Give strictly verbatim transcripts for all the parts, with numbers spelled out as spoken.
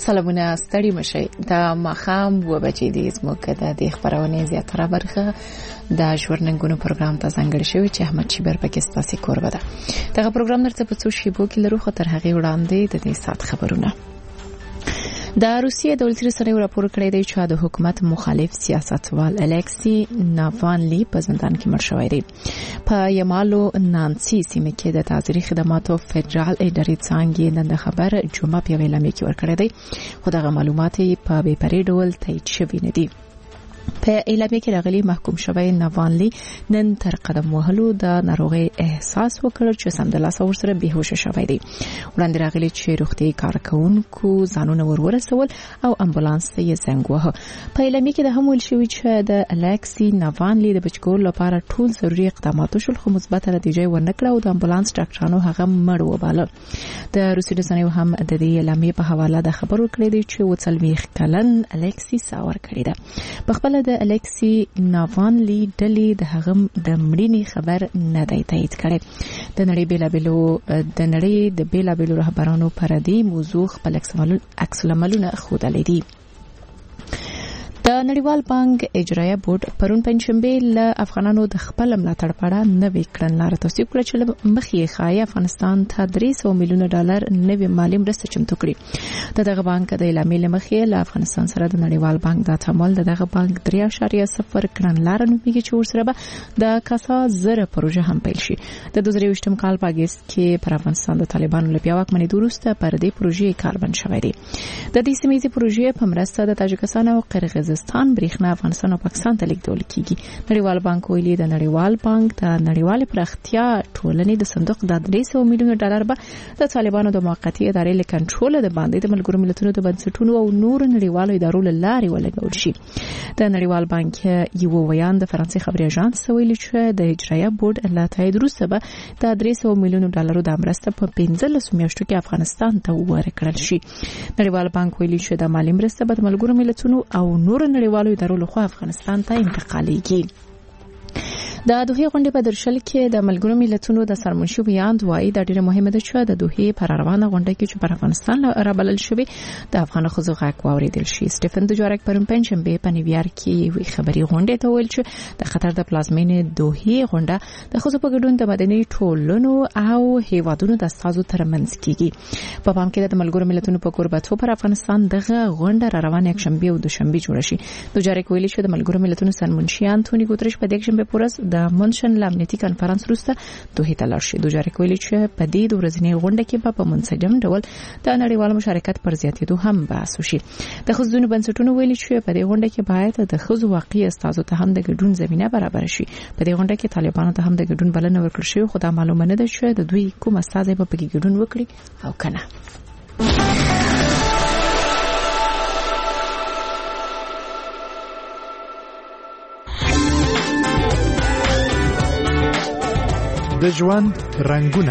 سلامونه ستړي مشي د ماخام و بچې دي زموږ د دې خبرونه زیاتره برخه د ژورننګونو پروګرام ته ځانګړی شوی چې احمد شیبر پکې ستاسو کوربه ده. دغه پروګرام درته په څو شیبو کې لرو خو تر هغه وړاندې د دې سات خبرونه. د روسیې دولتي رسنیو راپور کړی دی چې د حکومت مخالف سیاستوال الکسی ناوالني په زندان کې مړ شوی دی. په یمالو نانسی سیمه کې د تعزیري خدماتو فدرال ادارې څنګه نن خبر جمعه په ویلامه کې ورکړی دی خو دغه معلومات په بې پرې ډول تایید شوي نه دي. په اعلامیه کې راغلي محکوم شوی ناوالني نن تر قدم وهلو د ناروغي احساس وکړ چې سمدلاسه ورسره بهوش شوی دی. وړاندې راغلي چې روغتي کارکونکو ځانونه ورورسول او امبولانس ته یې زنګ وهه. په اعلامیه کې د هم ویل شوی چې د الکسی ناوالني د بچکول لپاره ټول ضروري اقدامات شول خو مثبت نتیجه ورنکړه او د امبولانس ډاکټرانو هغه مړ وباله. د روسي رسنیو هم د دې اعلامیه په حواله د خبرو کړی دی چې وڅلويخ کلن الکسی ساور کړی ده. په خپل د الکسی ناوالني ډلې د هغه د مړینې خبر نه دی تایید کړی. د نړۍ بیلابیلو د نړۍ د بیلابیلو رهبرانو پر دې موضوع خپل عکس العملونه ښودلي دي. د نړیوال بانک اجرایه بورډ پرون پنځشنبه له افغانانو د خپل ملاتړ په اړه نوې کړنلاره توصیف کړه چې مخې خای افغانستان ته درې سوه میلیونه ډالر نوې مالي مرسته چمتو کړي. دغه بانک د اعلامیې مخې له افغانستان سره د نړیوال بانک د تعامل دغه بانک درې اعشاریه صفر کړنلاره نومېږي چې ورسره به د کاسا زره پروژه هم پیل شي. د دوه زره یوولسم کال په اگست کې پر افغانستان د طالبانو له بیا واکمنۍ وروسته پر دې پروژې کار بند شوی دی. د دې سیمې پروژې په مرسته د تاجکستان او قرغیزستان برېښنا افغانستان او پاکستان ته لیږدول کیږي. نړیوال بانک ویلي د نړیوال بانک د نړیوال پراختیا ټولنې د صندوق د درې سوه میلیونه ډالر به د طالبانو د موقتی ادارې له کنټرول د باندې د ملګرو ملتونو د بنسټونو او نور نړیوالو ادارو له لارې ولګول شي. د نړیوال بانک یو ویان د فرانسې خبري اژانس ویلي چې د اجرایه بورډ له تایید وروسته به د درې سوه میلیونه ډالرو د مرسته په پنځلس میاشتو کې افغانستان ته ورکړل شي. نړیوال بانک ویلي چې د مالي مرسته به د ملګرو ملتونو او نور نړیوالو ادارو لخوا افغانستان ته انتقالیږي. د دوحې غونډې په درشل کې د ملګرو ملتونو د سرمنشي بیان وایي د ډیره مهمه ده چې د دوحې پر روانه غونډه کې چې پر افغانستان رابلل شوی د افغان خزو غاک واوریدل شي. سټيفن دوجارک پرون پنځشنبه په نیویارک کې وی خبري غونډه ته ویل چې د خطر د پلازمینې دوحې غونډه د خزو په ګډون د مدني ټولنو او هیوادونو د استازو ترمنځ کیږي. په پام کې د ملګرو ملتونو په قربتو پر افغانستان دغه غونډه را روانه یک شنبه او دوشنبه جوړ شي. دوجارک ویلي چې د ملګرو ملتونو سرمنشي انټونی ګوتریش په دغه شنبه پورز د منشن لامنیتی کانفرنس وروسته دوحې ته لاړ شي. دوجارک ویلي چې په دې د ورځنۍ غونډه کې په منسجم ډول د نړیوال مشارکت پر زیاتېدو هم بحث وشي. د ښځو بنسټونو ویلي چې په دې غونډه کې باید د ښځو واقعي استازو ته هم د ګډون زمينه برابر شي. په دې غونډه کې طالبانو ته هم د ګډون بلنه ورکړل شوې خو دا معلومه نه ده چې د دوی کوم استازي په کې ګډون وکړي او کنه. د ژوند رنگونه.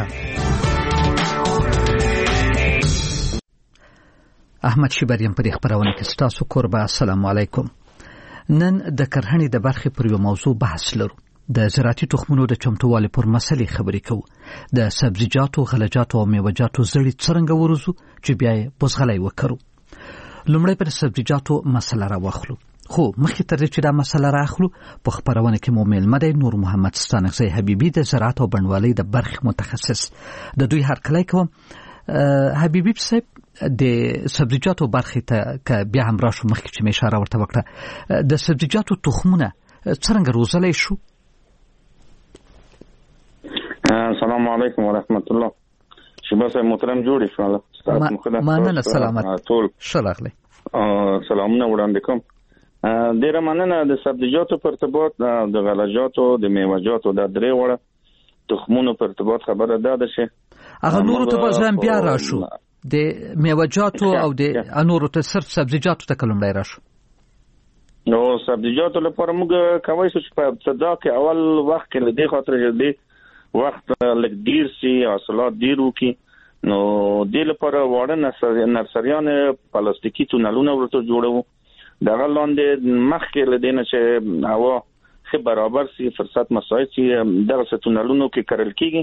احمد شیبریم په خبرونه کې ستاسو کوربه. السلام علیکم. نن د کرهڼې د برخې پر یو موضوع بحث لرو. د زراعتي تخمونو د چمتووالي پر مسلې خبرې کوو. د سبزیجاتو، غلجاتو او میوه‌جاتو زړې څرنګه ورزو چې بیا یې بوزغلۍ وکړو. لومړی پر سبزیجاتو مسله راوخلو. خو مخکې تر دې چې دا مسله راخلو په خبرونه کې مو میلمه دی نور محمد ستانکزی حبیبي د زراعت او بڼوالۍ د برخې متخصص. د دوی هرکلی کوم. حبیبي صاحب د سبزیجاتو برخې ته که بیا هم راشو مخکې چې مې اشاره ورته وکړه د سبزیجاتو تخمونه څرنګه روزلی شو؟ السلام علیکم ورحمت الله. شیبه صاحب محترم جوړ شو. مننه. سلامت ټول ښه راغلی. سلامونه وړاندې کوم. ډیره مننه. د سبزیجاتو په ارتباط د غلجاتو د میوه‌جاتو د درې وړه تخمونو په ارتباط خبره ده ده چې هغه نورو ته ځان بیا راشو د میوه‌جاتو او د انورو ته صرف سبزیجاتو ته کلمړای راشو. نو سبزیجاتو لپاره موږ کوي چې په ابتدا کې اول وخت کې لدې خاطر چې دې وخت لږ ډیر سي حاصلات ډیر وکي نو دې لپاره وړه نرسریان پلاستیکي تونلونه ورته جوړو. دغه لاندې مخکې لدینه چې هوا خې برابر سي فرصت مساعد سي دغه تونلونو کې کرل کیږي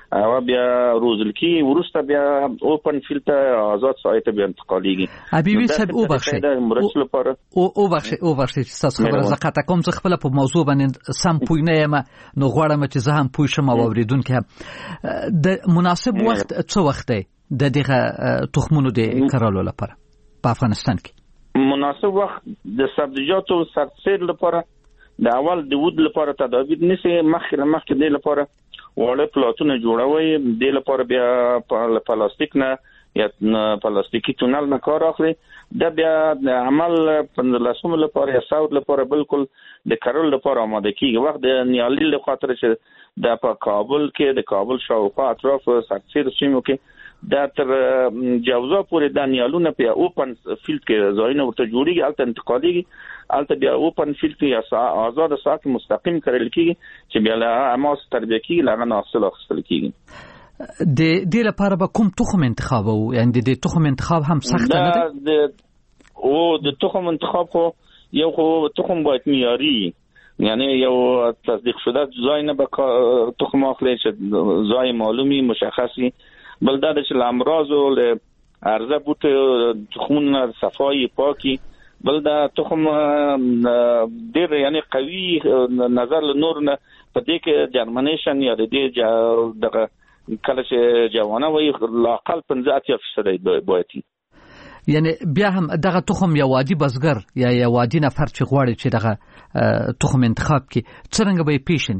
او بیا روزل کی ورسته بیا اوپن فیلډ ته آزاد ساحه ته بیا انتقالیږي. حبیبي صاحب او بخښي او او بخښي او بخښي چې تاسو خبره زقاته کوم څه خپل په موضوع باندې سم پوی نه یم نو غواړم چې زه هم پوه شم او اوریدونکو د مناسب وخت څه وخت دی د دغه تخمونو د کرلو لپاره په افغانستان کې؟ مناسب وخت د سبزیجاتو سرسیر لپاره د اول د ود لپاره تدابیر نسی مخکې مخکې د لپاره وړه پلاټونه جوړوي، د لپاره بیا پلاستیک نه یا پلاستیکي تونل نه کار اخلي، د بیا د عمل پندلاسوم لپاره یا ساود لپاره بالکل د کرل لپاره آماده کیږي. وخت د نیالي له خاطر چې د په کابل کې د کابل شاوخوا اطراف سرسیر سیمو کې د تر جوزا پورې د نیالونه په اوپن فیلډ کې ځایونه ورته جوړیږي، الته انتقاليږي، الته بیا اوپن فیلډ کې آزاد ساحه مستقیم کړل کیږي چې بیا له اماس تربیه کیږي، له نه حاصل اخیستل کیږي. د دې لپاره به کوم تخم انتخاب وو؟ یعنی د تخم انتخاب هم سخت نه دی؟ او د تخم انتخاب خو یو خو تخم باید معیاري، یعنی یو تصدیق شده ځای نه به تخم اخلي چې ځای معلومي مشخصي، بل دا چې لامراز او ارزه بوټ تخمونه صفای پاکي، بل دا تخم ډیر یعنی قوي نظر له نور نه په دې کې جرمنیشن یا د دې دغه کله چې جوانه وي لاقل پنځه اتیا فیصد باید، یعنی بیا هم دغه تخم یو عادي بزګر یا یو عادي نفر چې غواړي چې دغه تخم انتخاب کړي څنګه به پیښني؟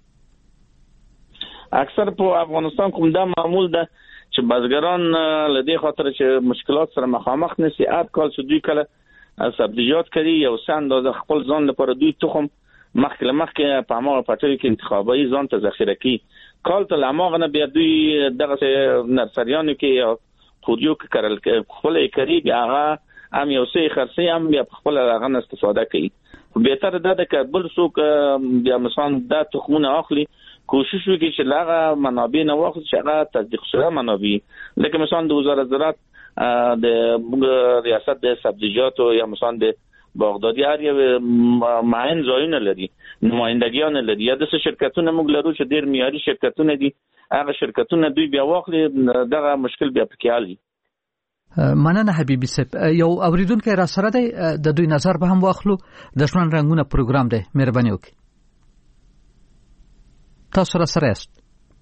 اکثر په افغانستان کوم دا معمول ده چې بزګران لدې خاطر چې مشکلات سره مخامخ نشي، هر کال چې دوی کله سبزیجات کوي یو سند د خپل ځان لپاره دوی تخم مخکله مخکې په هغه پټوي کې انتخابي ځان ته ذخیره کوي، کال ته لماغه نه بیا دوی دغه نرسریانو کې پوډیو کې کارل خپل کوي، بیا هغه هم یو څه خرڅي هم بیا خپل هغه استفاده کوي. بهتر ده چې بل څوک بیا مثلا دا تخمونه اخلي، کوشش وکړي چې لاغه منابع نه واخلي چې هغه تصدیق شوی منابع، لکه مثلا د وزارت زراعت د ریاست د سبزیجات یا مثلا د باغداري هر یو معین ځایونه لري، نمائندګیان لري، یا د شرکتونو موږ لرو چې ډیر معیاري شرکتونه دي، هغه شرکتونه دوی بیا واخلي، دغه مشکل بیا پکې حل. مننه حبیبي صاحب. یو اوریدونکو را سره دی، د دوی نظر به هم واخلو. د ژوند رنگونه پروګرام دی، مهرباني وکړئ. تاسو را سره یاست؟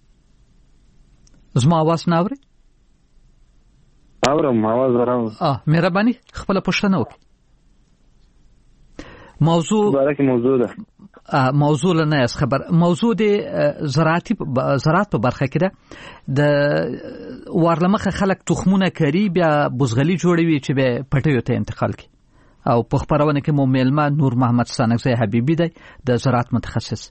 زما आवाज نه اوري؟ اورم، आवाज اورم. اه مهرباني خپل پوښتنه وکړئ. موضوع برکه موضوع ده. موضوع نه اس خبر موضوع د زراعتي زراعت په برخه کې ده. د وارلمخه خلک تخمونه کوي، بیا بوزغلي جوړوي چې به پټیو ته انتقال کړي، او په خبرونه کې مو میلمه نور محمد ستانکزی حبیبي دی، د زراعت متخصص.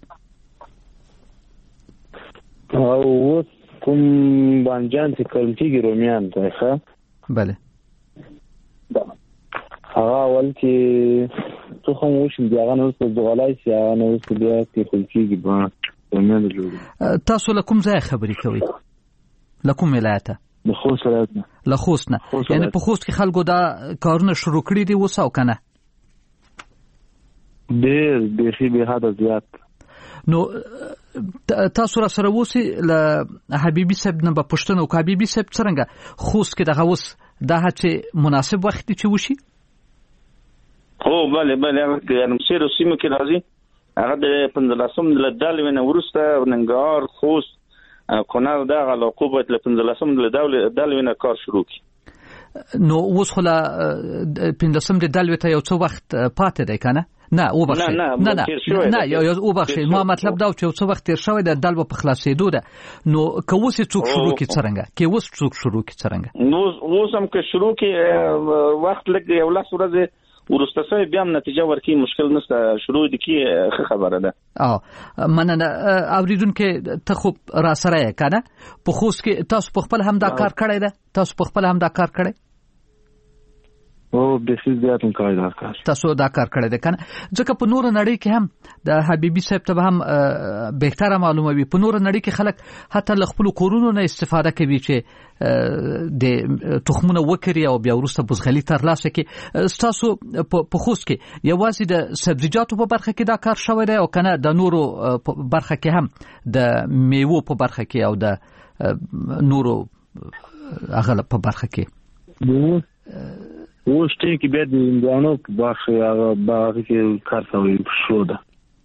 او کوم بانجان چې کلچېږي رومیان ته ښه بله هغه اول چې تخم وشي بیا هغه نو څه ځوالای شي، هغه نو څه بیا چې کلچېږي به رومیان جوړي. تاسو له کوم ځای خبرې کوئ؟ له کوم ولایت؟ د خوست ولایت نه. له خوست نه. یعنی په خوست کې خلکو دا کارونه شروع کړي دي اوس او کنه؟ ډېر بیخي به حد زیات. نو تاسو را سره وسی له حبیبي صاحب نه به پوښتنه وکړه، حبیبي صاحب څنګه خوست کې دغه اوس دا هڅه مناسب وخت چې وشي؟ او بله بله هغه ګرمسیر سیمه کې راځي، هغه د پنځلسم د دالوینه ورسته ننګرهار خوست کونړ دغه علاقو باید له پنځلسم د دالوینه کار شروع کړي. نو اوس خو له پنځلسم د دالوي ته یو څه وخت پاتې دی کنه؟ نه او بخښه نه نه نه یو او بخښه ما مطلب دا چې یو څه وخت تیر شوی د دالو په خلاصېدو ده. نو که اوس څوک شروع کی څنګه کې اوس څوک شروع کی څنګه نو اوس هم که شروع کی وخت لګ یو لاس ورځ ورسته بیا هم نتیجه ورکی مشکل نشته، شروع دي کی خبره ده. اه مننه. اوریدونکو ته خو را سره کنه په خوست کې تاسو په خپل هم دا کار کړی ده؟ تاسو په خپل هم دا کار کړی؟ او د سیس زیات کار دا کار تاسو دا کار کړی دی کنه ځکه په نور نړۍ کې هم د حبیبي صاحب ته هم بهتره معلومه وي په نور نړۍ کې خلک حتی له خپل کورونو نه استفاده کوي چې د تخمونه وکړي او بیا وروسته بزغلي ترلاسه کړي. تاسو په خوست کې یوازې د سبزیجاتو په برخه کې دا کار شوی دی او کنه د نورو په برخه کې هم د میوو په برخه کې او د نورو هغه په برخه کې وشته کې به د اندوانو په برخه هغه باغ کې کار کوي شو ده.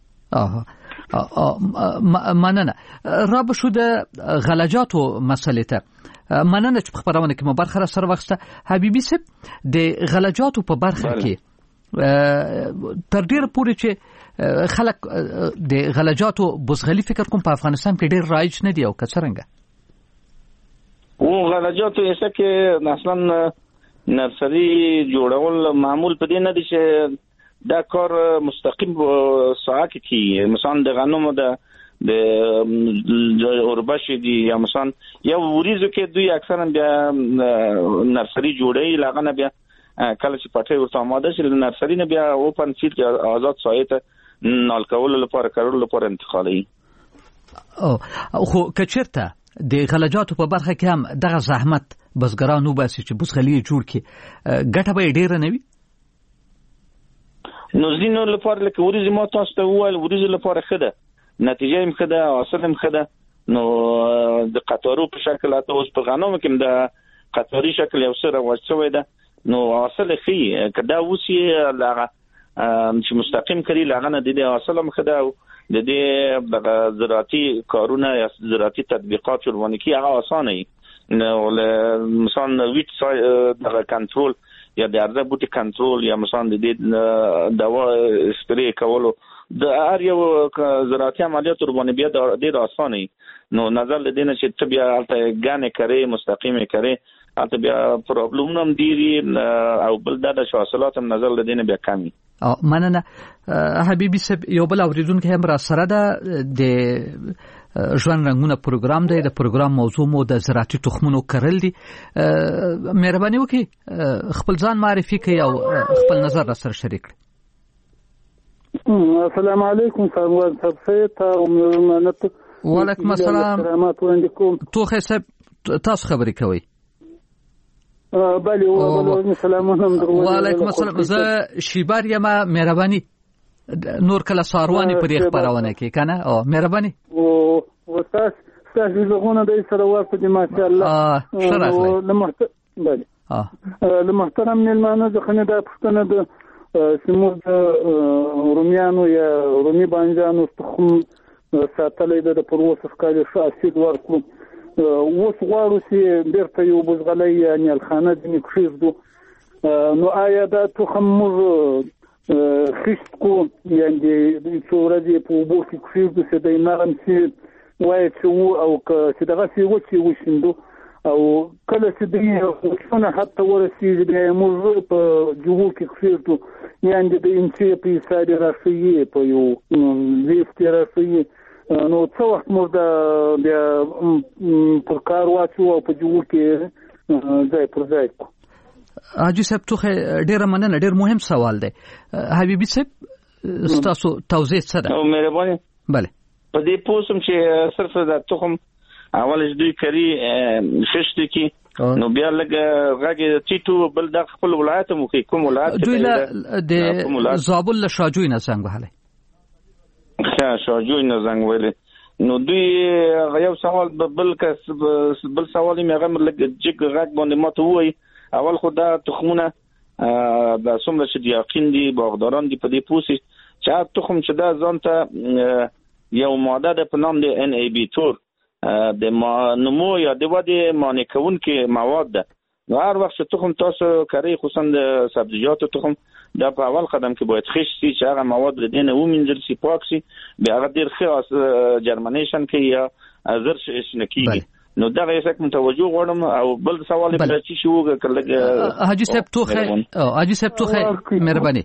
آها مننه. را به شو د غلجاتو مسئله ته مننه چې په خبرونه کې مو برخه سره وخته. حبیبي صاحب د غلجاتو په برخه کې تر ډیره پورې چې خلک د غلجاتو بزغلي فکر کوم په افغانستان کې ډیر رایج نه دی او کڅرنګ او غلجاتو یې څه کې مثلا نرسري جوړول معمول په دې نه دي چې دا کار مستقیم ساعت کې مثلا د غنمو د د اوربشي دي یا مثلا یو وریزو کې دوی اکثرا بیا نرسري جوړي لاغنه بیا کله چې پټه ورته آماده شي نرسري نه بیا اوپن سیټ کې آزاد سایت نال کول لپاره کارول لپاره انتقالي. او خو کچرته د غلجاتو په برخه کې هم دغه زحمت بزګرانو باسي چې بزغلي جوړ کې ګټه به ډیره نه وي. نو زینو لپاره لکه ورزي ما تاسو ته وویل ورزي لپاره خده نتیجه هم خده حاصل هم خده. نو د قطارو په شکل اته اوس په غنمو کې د قطاري شکل یو سره وځوي ده نو حاصل خي کدا وسی لغه چې مستقیم کړي لغه نه د حاصل هم خده د دې د زراعتي کارونه یا زراعتي تطبیقات ورونه کې هغه اسانه وي. نو مثلا ویټ د کنټرول یا د ارزه بوټي کنټرول یا مثلا د دې دوا سپری کولو د هر یو زراعتي عملیات ورونه بیا ډیر اسانه. نو نظر لدینه چې ته بیا الته غانې کوي مستقیمه کوي الته بیا پرابلم هم دي او بل د حاصلات هم نظر لدینه بیا کمی. او مننه. حبیبي صاحب یو بل اوریدونکو هم را سره ده د ژوند رنگونه پروګرام دی. د پروګرام موضوع مو د زراعتي تخمونو کرل دي. مهرباني وکړئ خپل ځان معرفي کړئ او خپل نظر را سره شریک کړئ. السلام علیکم سروان صاحب سید او مننت. وعلیکم السلام. توخه صاحب تاسو خبرې کوئ. بله وعلیکم السلام. وعلیکم السلام. زه شیبار یم. مهرباني نور کله ساروانی پر یې خبرونه کې کنه او مهرباني او تاسو تاسو زغونه د سره واسطه دي ماشاء الله. اه شرف لله. بله اه لمحترم ملمانه ځخنه د پښتنه د سیمو د روميانو یا رومي بانجانو تخم ساتلې د پروسس کاري شاسید ورکو اوس غواړو چې بیرته یو بزغلي یعنی الخانه د نکشیزدو. نو آیا دا تخم موږ خشت کو یعنی د څورځي په وبو کې خشت څه د نرم سي وای چې او چې دغه سي و چې وشندو او کله چې د وښونه حتی ورسیږي د موږ په جوو کې خشت یعنی د انچې په ساده راشي په یو لیفت راشي. نو څو وخت موږ د بیا پر کار واچو او په جوو کې ځای پر ځای کو. حاجی صاحب توخه ډیره مننه. ډیر مهم سوال دی. حبیبي صاحب تاسو توضیح څه ده؟ او مهرباني. بله په دې پوسم چې صرف د تخم اولش دوی کری خشت کی نو بیا لګ غږی ټیټو بل د خپل ولایت مو کې کوم ولایت دوی د زابل له شاجوی نه څنګه وهله ښه شاجوی نه څنګه ویل. نو دوی یو سوال بل کس بل سوال یې هغه لګ جګ غږ باندې ماته وای اول خو دا تخمونه د څومره چې د یقین دي باغداران دي په دې پوسي چې تخم چې دا ځان ته یو ماده د په نام د ان ای بي تور د نمو یا د ودې مانع کوونکې مواد ده. نو هر وخت چې تخم تاسو کوي خصوصا د سبزیجاتو تخم دا په اول قدم کې باید خش شي چې هغه مواد د دینه ومنځل شي پاک شي بیا هغه ډیر ښه جرمنیشن کوي یا زر شي نکېږي. نو دا یې څنګه متوجه غواړم او بل سوال به چې شو کله حاجی صاحب توخه حاجی صاحب توخه مهرباني.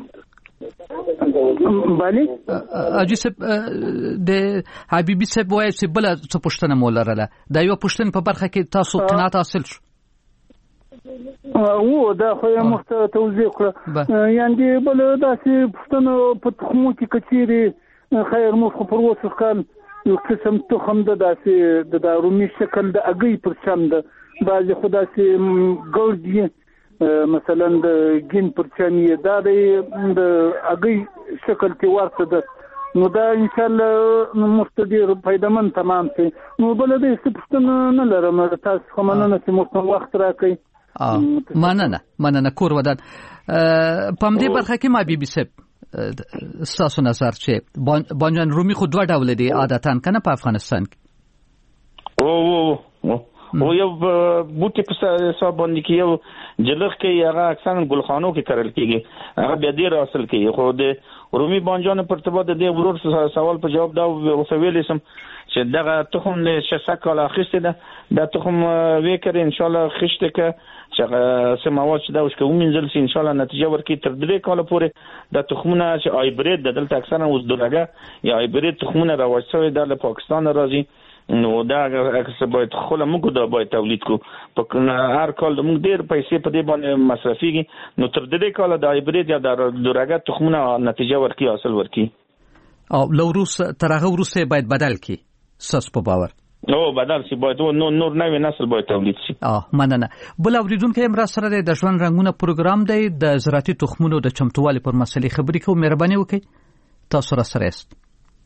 بله حاجی صاحب د حبیبي صاحب وایي چې بل څه پښتنه مولره ده دا یو پښتن په برخه کې تاسو قناعت حاصل شو. او دا خو یې مخته توضیح کړه یعنی بل داسې پښتنو په تخمو کې کچېرې خیر موږ خو پر اوسه کال یو قسم تخم د داسې د رومي شکل د اګۍ پر شم ده بعضې خو داسې ګرد یې مثلا د ګین پر شم یې دا د اګۍ شکل کې ورته ده نو دا انشاءالله موږ ته ډېر فایدهمند تمام شي نو بله د هېڅ پوښتنه نه لرم تاسو خو مننه چې موږ ته وخت راکوئ مننه مننه کور ودان په همدې برخه کې ما بیبي صاحب ستاسو نظر چې بانجان رومي خو دوه ډوله دي عادتاً که نه په افغانستان کې او او یو بوټي په حساب باندې کې یو جلغ کې هغه اکثرا ګلخانو کې کرل کېږي هغه بیا ډېر حاصل کوي خو د رومي بانجانو په ارتباط د دې ورور سوال په جواب دا وسویلی سم چې دغه تخم د شسک کال اخیسته ده دا تخم وکړي ان شاء الله خشته کې چې سماوات چې دا اوس کوم منځل سي ان شاء الله نتیجه ورکړي تر دې کال پورې د تخمونه چې هایبرید د دلته اکثرا اوس درګه یا هایبرید تخمونه راوځي شوی د پاکستان راځي نو دا اکثر باید خله موږ دا باید تولید کو په هر کال موږ ډیر پیسې په دې باندې مصرفيږي نو تر دې کال د هایبرید یا د درګه تخمونه نتیجه ورکړي حاصل ورکړي او لو روس ترغه روسه باید بدل کی سس په باور نو بدل سی باید نو نور نوې نسل باید تولید شي اه مننه بل اوریدونکو امر سره د ژوند رنگونه پروګرام دی د زراعتي تخمونو د چمتووالي پر مسلې خبرې کوم مهرباني وکړئ تاسو را سره است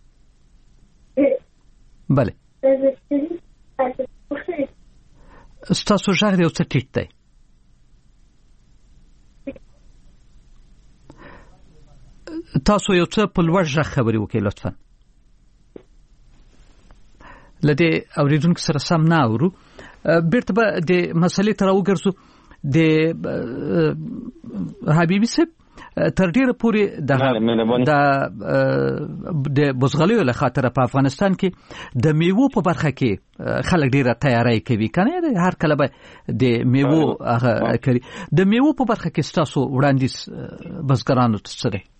بله ستاسو ژغ دی او څه ټیټ دی تاسو یو څه په لوړ ژغ خبرې وکړئ لطفا لدې اوریدونکو سره سم نه اورو بیرته به د مسلې ته راوګرځو د حبیبي صاحب تر ډیره پورې د د بوزغلیو له خاطر په افغانستان کې د میوو په برخه کې خلک ډیره تیاری کوي کنه هر کله به د میوو هغه کوي د میوو په برخه کې ستاسو وړاندیز بزګرانو ته څه دی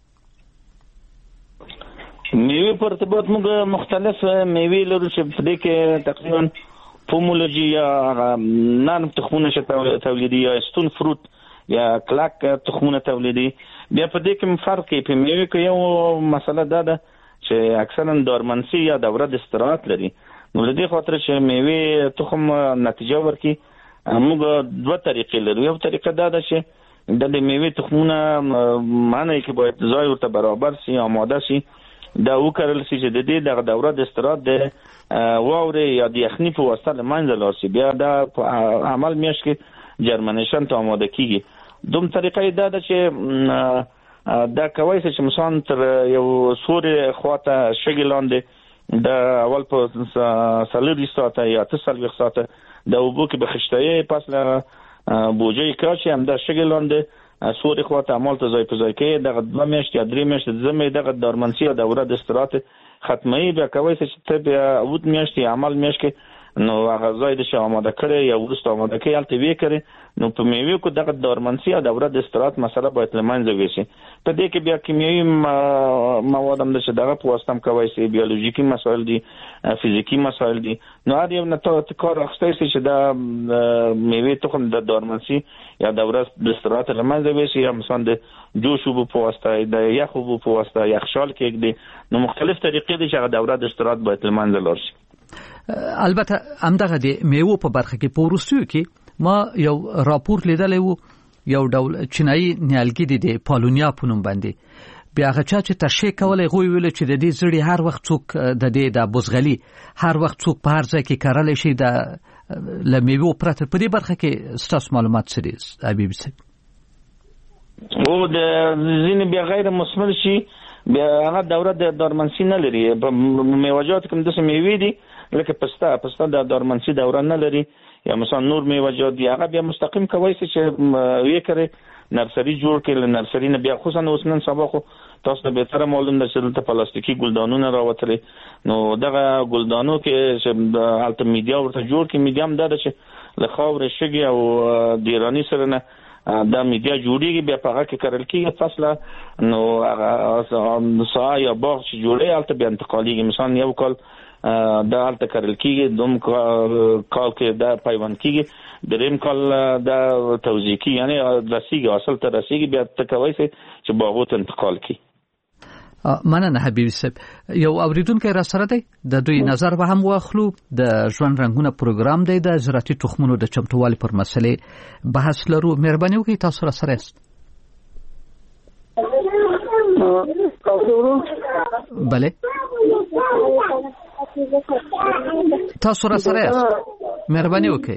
میوه په ارتباط موږ مختلف میوې لرو چې په دې کې تقریبا پومولوژي یا نرم تخمونه چې تولیدي یا ستون فروټ یا کلاک تخمونه تولیدي بیا په دې کې فرق کوي په میوه کې یو مسله دا ده چې اکثرا دارمنسي یا دوره د استراحت لري نو د دې خاطر چې میوه تخم نتیجه ورکړي موږ دوه طریقې لرو یو طریقه دا ده چې د میوه تخمونه معنی کې باید ځای ورته برابر سي آماده سي دا وکړل سي چې د دې د دوره د استراحت د واورې یا د یخني په واسطه لمنځه لاړ شي بیا دا عمل میش کې جرمنیشن ته آماده کیږي دوم طریقه دا ده چې دا کوي چې مثلا تر یو سوري خواته شګی لاندې د اول په سالري ساعته یا تسلوي ساعته د وبو کې بخښتای پس له بوجي کاچې هم د شګی لاندې سوري خواته عمل ته ځای په ځای کې دغه دوه میاشتې یا درې میاشتې زمې دغه دارمنسي او دوره د استراحت ختمي بیا کوي چې ته بیا اوت میاشتې عمل میاشت کې نو هغه ځای د شو آماده کړي یا ورسته آماده کړي الته وی کړي نو په میوه کې دغه دارمنسي او دوره د استراحت مسله باید لمنځه وشي په دې کې بیا کیمیاوي مواد هم د دغه په واسطه کوي چې بیولوژیکي مسایل دي فزیکی مسایل دي نو هر یو نه ته کار اخستای شي چې دا میوه تخم د دارمنسي یا دوره د استراحت لمنځه وشي یا مثلا د جوشو په واسطه د یخو په واسطه یخشال کې دي نو مختلف طریقې دي چې دوره د استراحت باید لمنځه لاړ شي البته همدغه د میوه په برخه کې پورستیو کې ما یو راپور لیدلی وو یو ډول چینایي نیالګي د پالونیا په نوم باندې بیا هغه چا چې تشریح کولای غوي ویل چې د دې زړی هر وخت څوک د دې د بوزغلي هر وخت څوک په هر ځای کې کارل شي د لمیوه پرته په دې برخه کې ستاسو معلومات څه دي حبیبي صاحب او د ځینې بیا غیر مثمر شي بیا هغه دوره د دارمنسي نه لري په میوجات کوم د میوې دي لکه پستا پستا د دارمنسي دوره نه لري یا مثلا نور میوجات دی هغه بیا مستقیم کوي چې وی کړي نرسري جوړ کړي نرسري نه بیا خصوصا اوس نن سبا خو تاسو به تر معلوم ده چې د پلاستیکي ګلدانونه راوتلي نو دغه ګلدانو کې چې الټ میډیا ورته جوړ کړي میډیام دا چې له خاور شګي او دیرانی سره نه دا میډیا جوړیږي بیا په هغه کې کارل کېږي فاصله نو هغه سا یا باغ چې جوړي الټ بیا انتقاليږي مثلا یو کال د الته کړل کیږي دوم کال کې دا پیوند کیږي دریم کال دا توزیع کی یعنی رسیږي اصل ته رسیږي بیا تکوي چې باغوت انتقال کی. مننه حبیبي صاحب. یو اوریدونکو را سره دی د دوی نظر به هم واخلو. د ژوند رنگونه پروګرام دی د زراعتي تخمونو د چمتووالي پر مسلې بحث لرو. مهرباني وکړئ تاسو را سره یاست. بله تاسو را سره یاست. مهرباني وکړئ.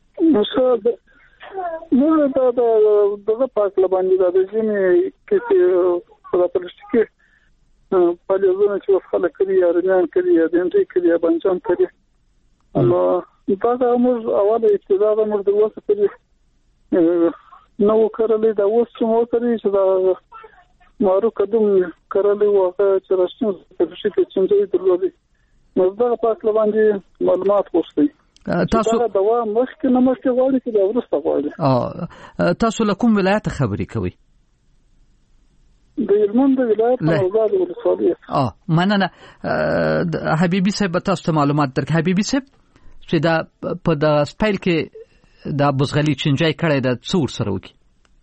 نو دا دغه پاک لباندې د ځینې کې په پلاستیکي پالیزونه چې خلک کوي یا رنان کوي یا دنټي کوي یا بنجان کوي نو دا موږ اوله ابتدا د موږ د وسه کوي نو کړلې دا اوس چې مو کوي چې دا مارو قدم کړلې وغه چې راشن په شي کې څنګه درلودي نو دا پاک لباندې معلومات وښتي تاسو دا دوا مخکې نه مخکې غواړي چې دا ورسته غواړي. تاسو له کوم ولایت خبرې کوي؟ د هلمند ولایت نوزاد ولسوالۍ. اه مننه حبیبي صاحب تاسو ته معلومات درک. حبیبي صاحب چې دا په د سپایل کې دا بوزغلي چنجای کړی د څور سره وکي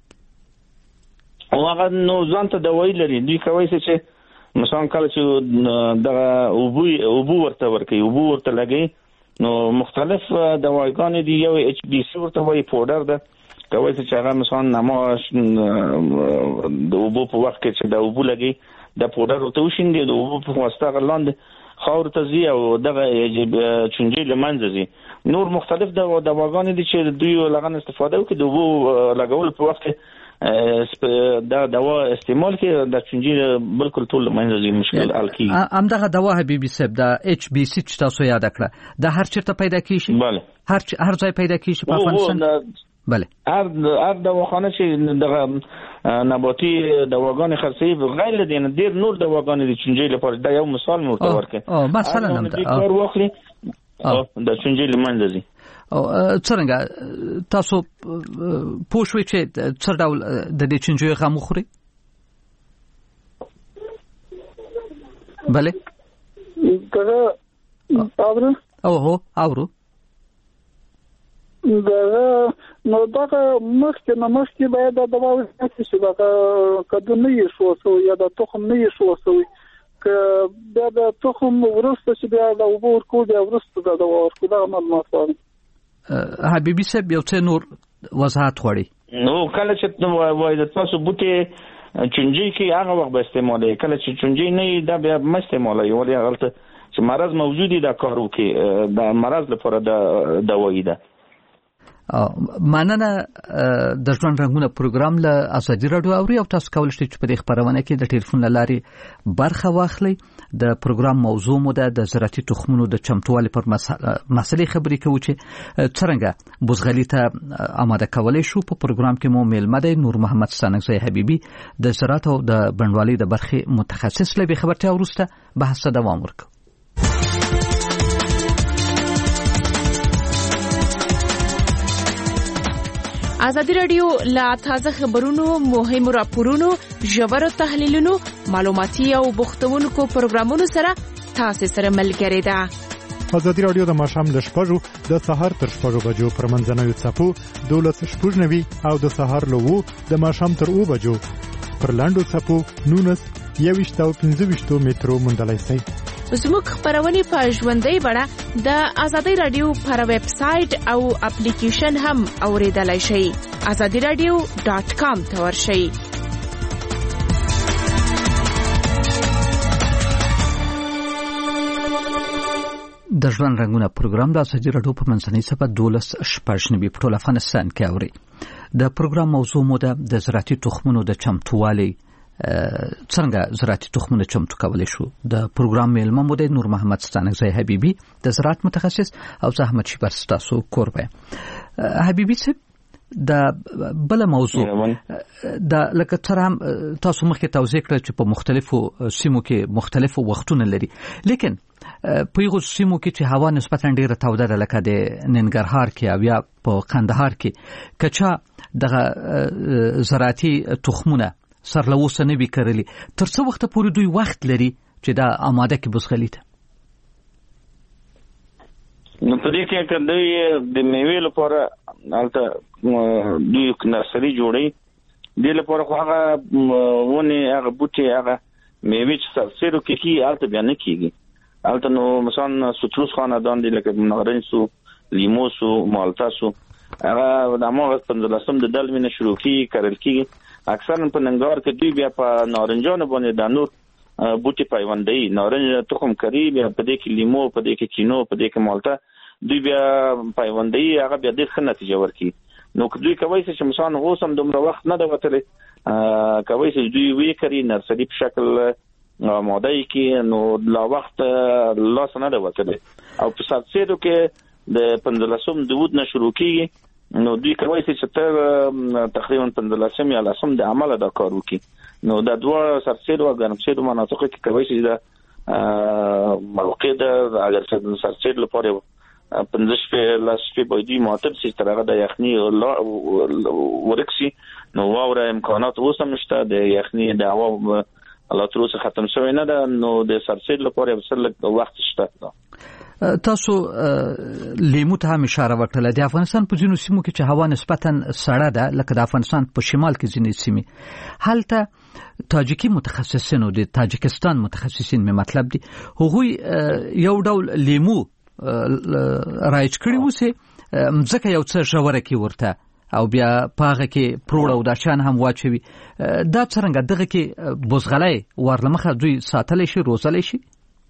او هغه نو ځان ته د وی لري دوی کوي چې مثلا کله چې د اوبو اوبو ورته ورکي اوبو ورته لګي نو مختلف دواګان دي. یو اچ بي سي ورته وی پودر ده کوي چې هغه مثلا نماش د اوبو په وخت کې چې د اوبو لګي د پودر ورته وشیندي د اوبو په واسطه غلاند خاور ته زی او دغه چنجي لمنځ زی. نور مختلف د دواګان دي چې دوی لغن استفاده وکړي د اوبو لګول په وخت کې دا دوا استعمال کې د چنجي بالکل ټول لمنځ زی مشکل حل کی. ام دغه دوا حبیبي صاحب د اچ بي سي چې تاسو یاد کړه د هر چیرته پیدا کیږي؟ بله هر هر ځای پیدا کیږي په افغانستان. بله هر هر دواخانه چې دغه نباتي دواګان خرڅي غیر دین ډیر نور دواګان دي چنجي لپاره دا یو مثال مو ورکړ. او مثلا هم دا کار واخلي د چنجي لمنځ زی. او څنګه تاسو پوښوي چې څر ډول د دې چنجي غم خوري؟ بله دا اورو او هو اورو دا نو دا مخکې نه مخکې باید دا دوا وساتل شي دا کدو نه یې شو سو یا د تخم نه یې شو سو ک دا د تخم ورسته چې بیا دا وبور کو دا ورسته دا دوا ورکو دا معلومات وایي. حبیبي صاحب یو څه نور وضاحت غواړي. نو کله چې وای د تاسو بوټي چنجي کې هغه وخت به استعمالوي کله چې چنجي نه دا بیا مست استعمالوي ولې غلطه چې مرض موجودي دا کار وکي دا مرض لپاره د دوايي ده. مننه د ژوند رنگونه پروګرام له ازادي رادیو اوري او تاسو کولی شئ چې په دې خبرونه کې د ټلیفون لارې برخه واخلئ. د پروګرام موضوع مو ده د زراعتي تخمونو د چمتووالي پر مسلې خبرې کوو چې څنګه بوزغلي ته آماده کولی شو. په پروګرام کې مو میلمه دی نور محمد ستانکزی حبیبي د زراعت او د بڼوالۍ د برخې متخصص. له خبرتیا وروسته بحث ته دوام ورکوو. ازادي رادیو لا تازه خبرونو مهمو راپورونو ژورو تحلیلونو معلوماتي او بوختونکو پروګرامونو سره تاسو سره ملګری ده. ازادي رادیو د ماښام له شپږو د سهار تر شپږو بجو پر منځنوي څپو دولس شپږ نوي او د سهار له وو د ماښام تر اوو بجو پر لاندو څپو نونس یويشت او پنځه ویشت مترو مندلای شي. زموږ خبرونه په ژوندۍ بڼه د ازادي رادیو پر ویب سټ او اپلیکیشن هم اوریدلای شئ. ازادي رادیو ډاٹ کام ته ورشئ. د ژوند رنگونه پروګرام د ازادي رادیو په منځنۍ صفه دولس شپږ نوي په ټول افغانستان کې اوري. د پروګرام موضوع مو د زراعتي تخمونو د چمتووالي څنګه زراعتي تخمونه چمتو کولی شو. د پروګرام میلمه مو دی نور محمد ستانکزی حبیبي د زراعت متخصص او زحمت شي برستاسو کوربه. حبیبي صاحب د بل موضوع د لکه ترام تاسو مخکې توضیح کړل چې په مختلفو سیمو کې مختلفو وختونه لري لیکن په یو سیمو کې چې هوا نسبتا ډیره توده ده لکه د ننګرهار کې او یا په قندهار کې کچا دغه زراعتي تخمونه سرلوسه نه وی کړلی، تر څو وخت پورې دوی وخت لري چې دا آماده کې بوسغلی ته؟ دا د څه وخت پورې د وخت لري چې دا آماده کې بوسغلی ته؟ دا د څه وخت پورې د وخت لري چې دا آماده کې بوسغلی ته؟ دا د څه وخت پورې د وخت لري چې دا آماده کې بوسغلی ته؟ نو په دې کې کله د میوې لپاره البته دوی نرسري جوړي د لپاره خو هغه ونه هغه بوټي هغه میوې چې سرسیرو کې کی البته بیا نه کیږي. البته نو مثلا سوتروس خاندان دي لکه نارنج سو، لیمو سو، مالټا سو، هغه د امغه پنځلسم د دل مینه شروع کی کړل کیږي. اکثرا په ننګرهار کې دوی بیا په نارنجانو باندې د نور بوټي پیوندي، نارنج تخم کری، بیا په دې کې لیمو، په دې کې چینو، په دې کې مالټا دوی بیا پیوندي، هغه بیا ډېر ښه نتیجه ورکړي. نو دوی کوي چې مثلا اوس هم دومره وخت نه دی وتلی، کوي چې دوی وی کړي نرسري په شکل آماده کې، نو لا وخت لاس نه دی وتلی او په سرسیرو کې د پنځلسم دود نه شروع کیږي. نو دوی کوي چې تر تقریبا پنځلسم یا لسم د عمل دا کار وکړي. نو د دوه سرسیرو او ګرمسیرو مناطق کې کوي چې د موقع د اگر سرسیر لپاره پنځه شپې لاس شپې باید معتب سي تر هغه د یخني ورکسي. نو واوره امکانات اوس هم شته، د یخني د هوا الله تر اوسه ختم شوی نه ده، نو د سرسیر لپاره وسل وخت شته. تاسو لیمو ته هم اشاره وکړه. د افغانستان په ځینو سیمو کې چې هوا نسبتا سړه ده، لکه د افغانستان په شمال کې ځینې سیمې، هلته تاجیکي متخصصین او د تاجکستان متخصصین مې مطلب دي، هغوی یو ډول لیمو رایج کړي وسی مځکه یو څه ژوره کې ورته او بیا پاغه کې پروړ او داشان هم واچوي. دا څنګه دغه کې بوزغلای ورلمخه دوی ساتلی شي، روزلی شي؟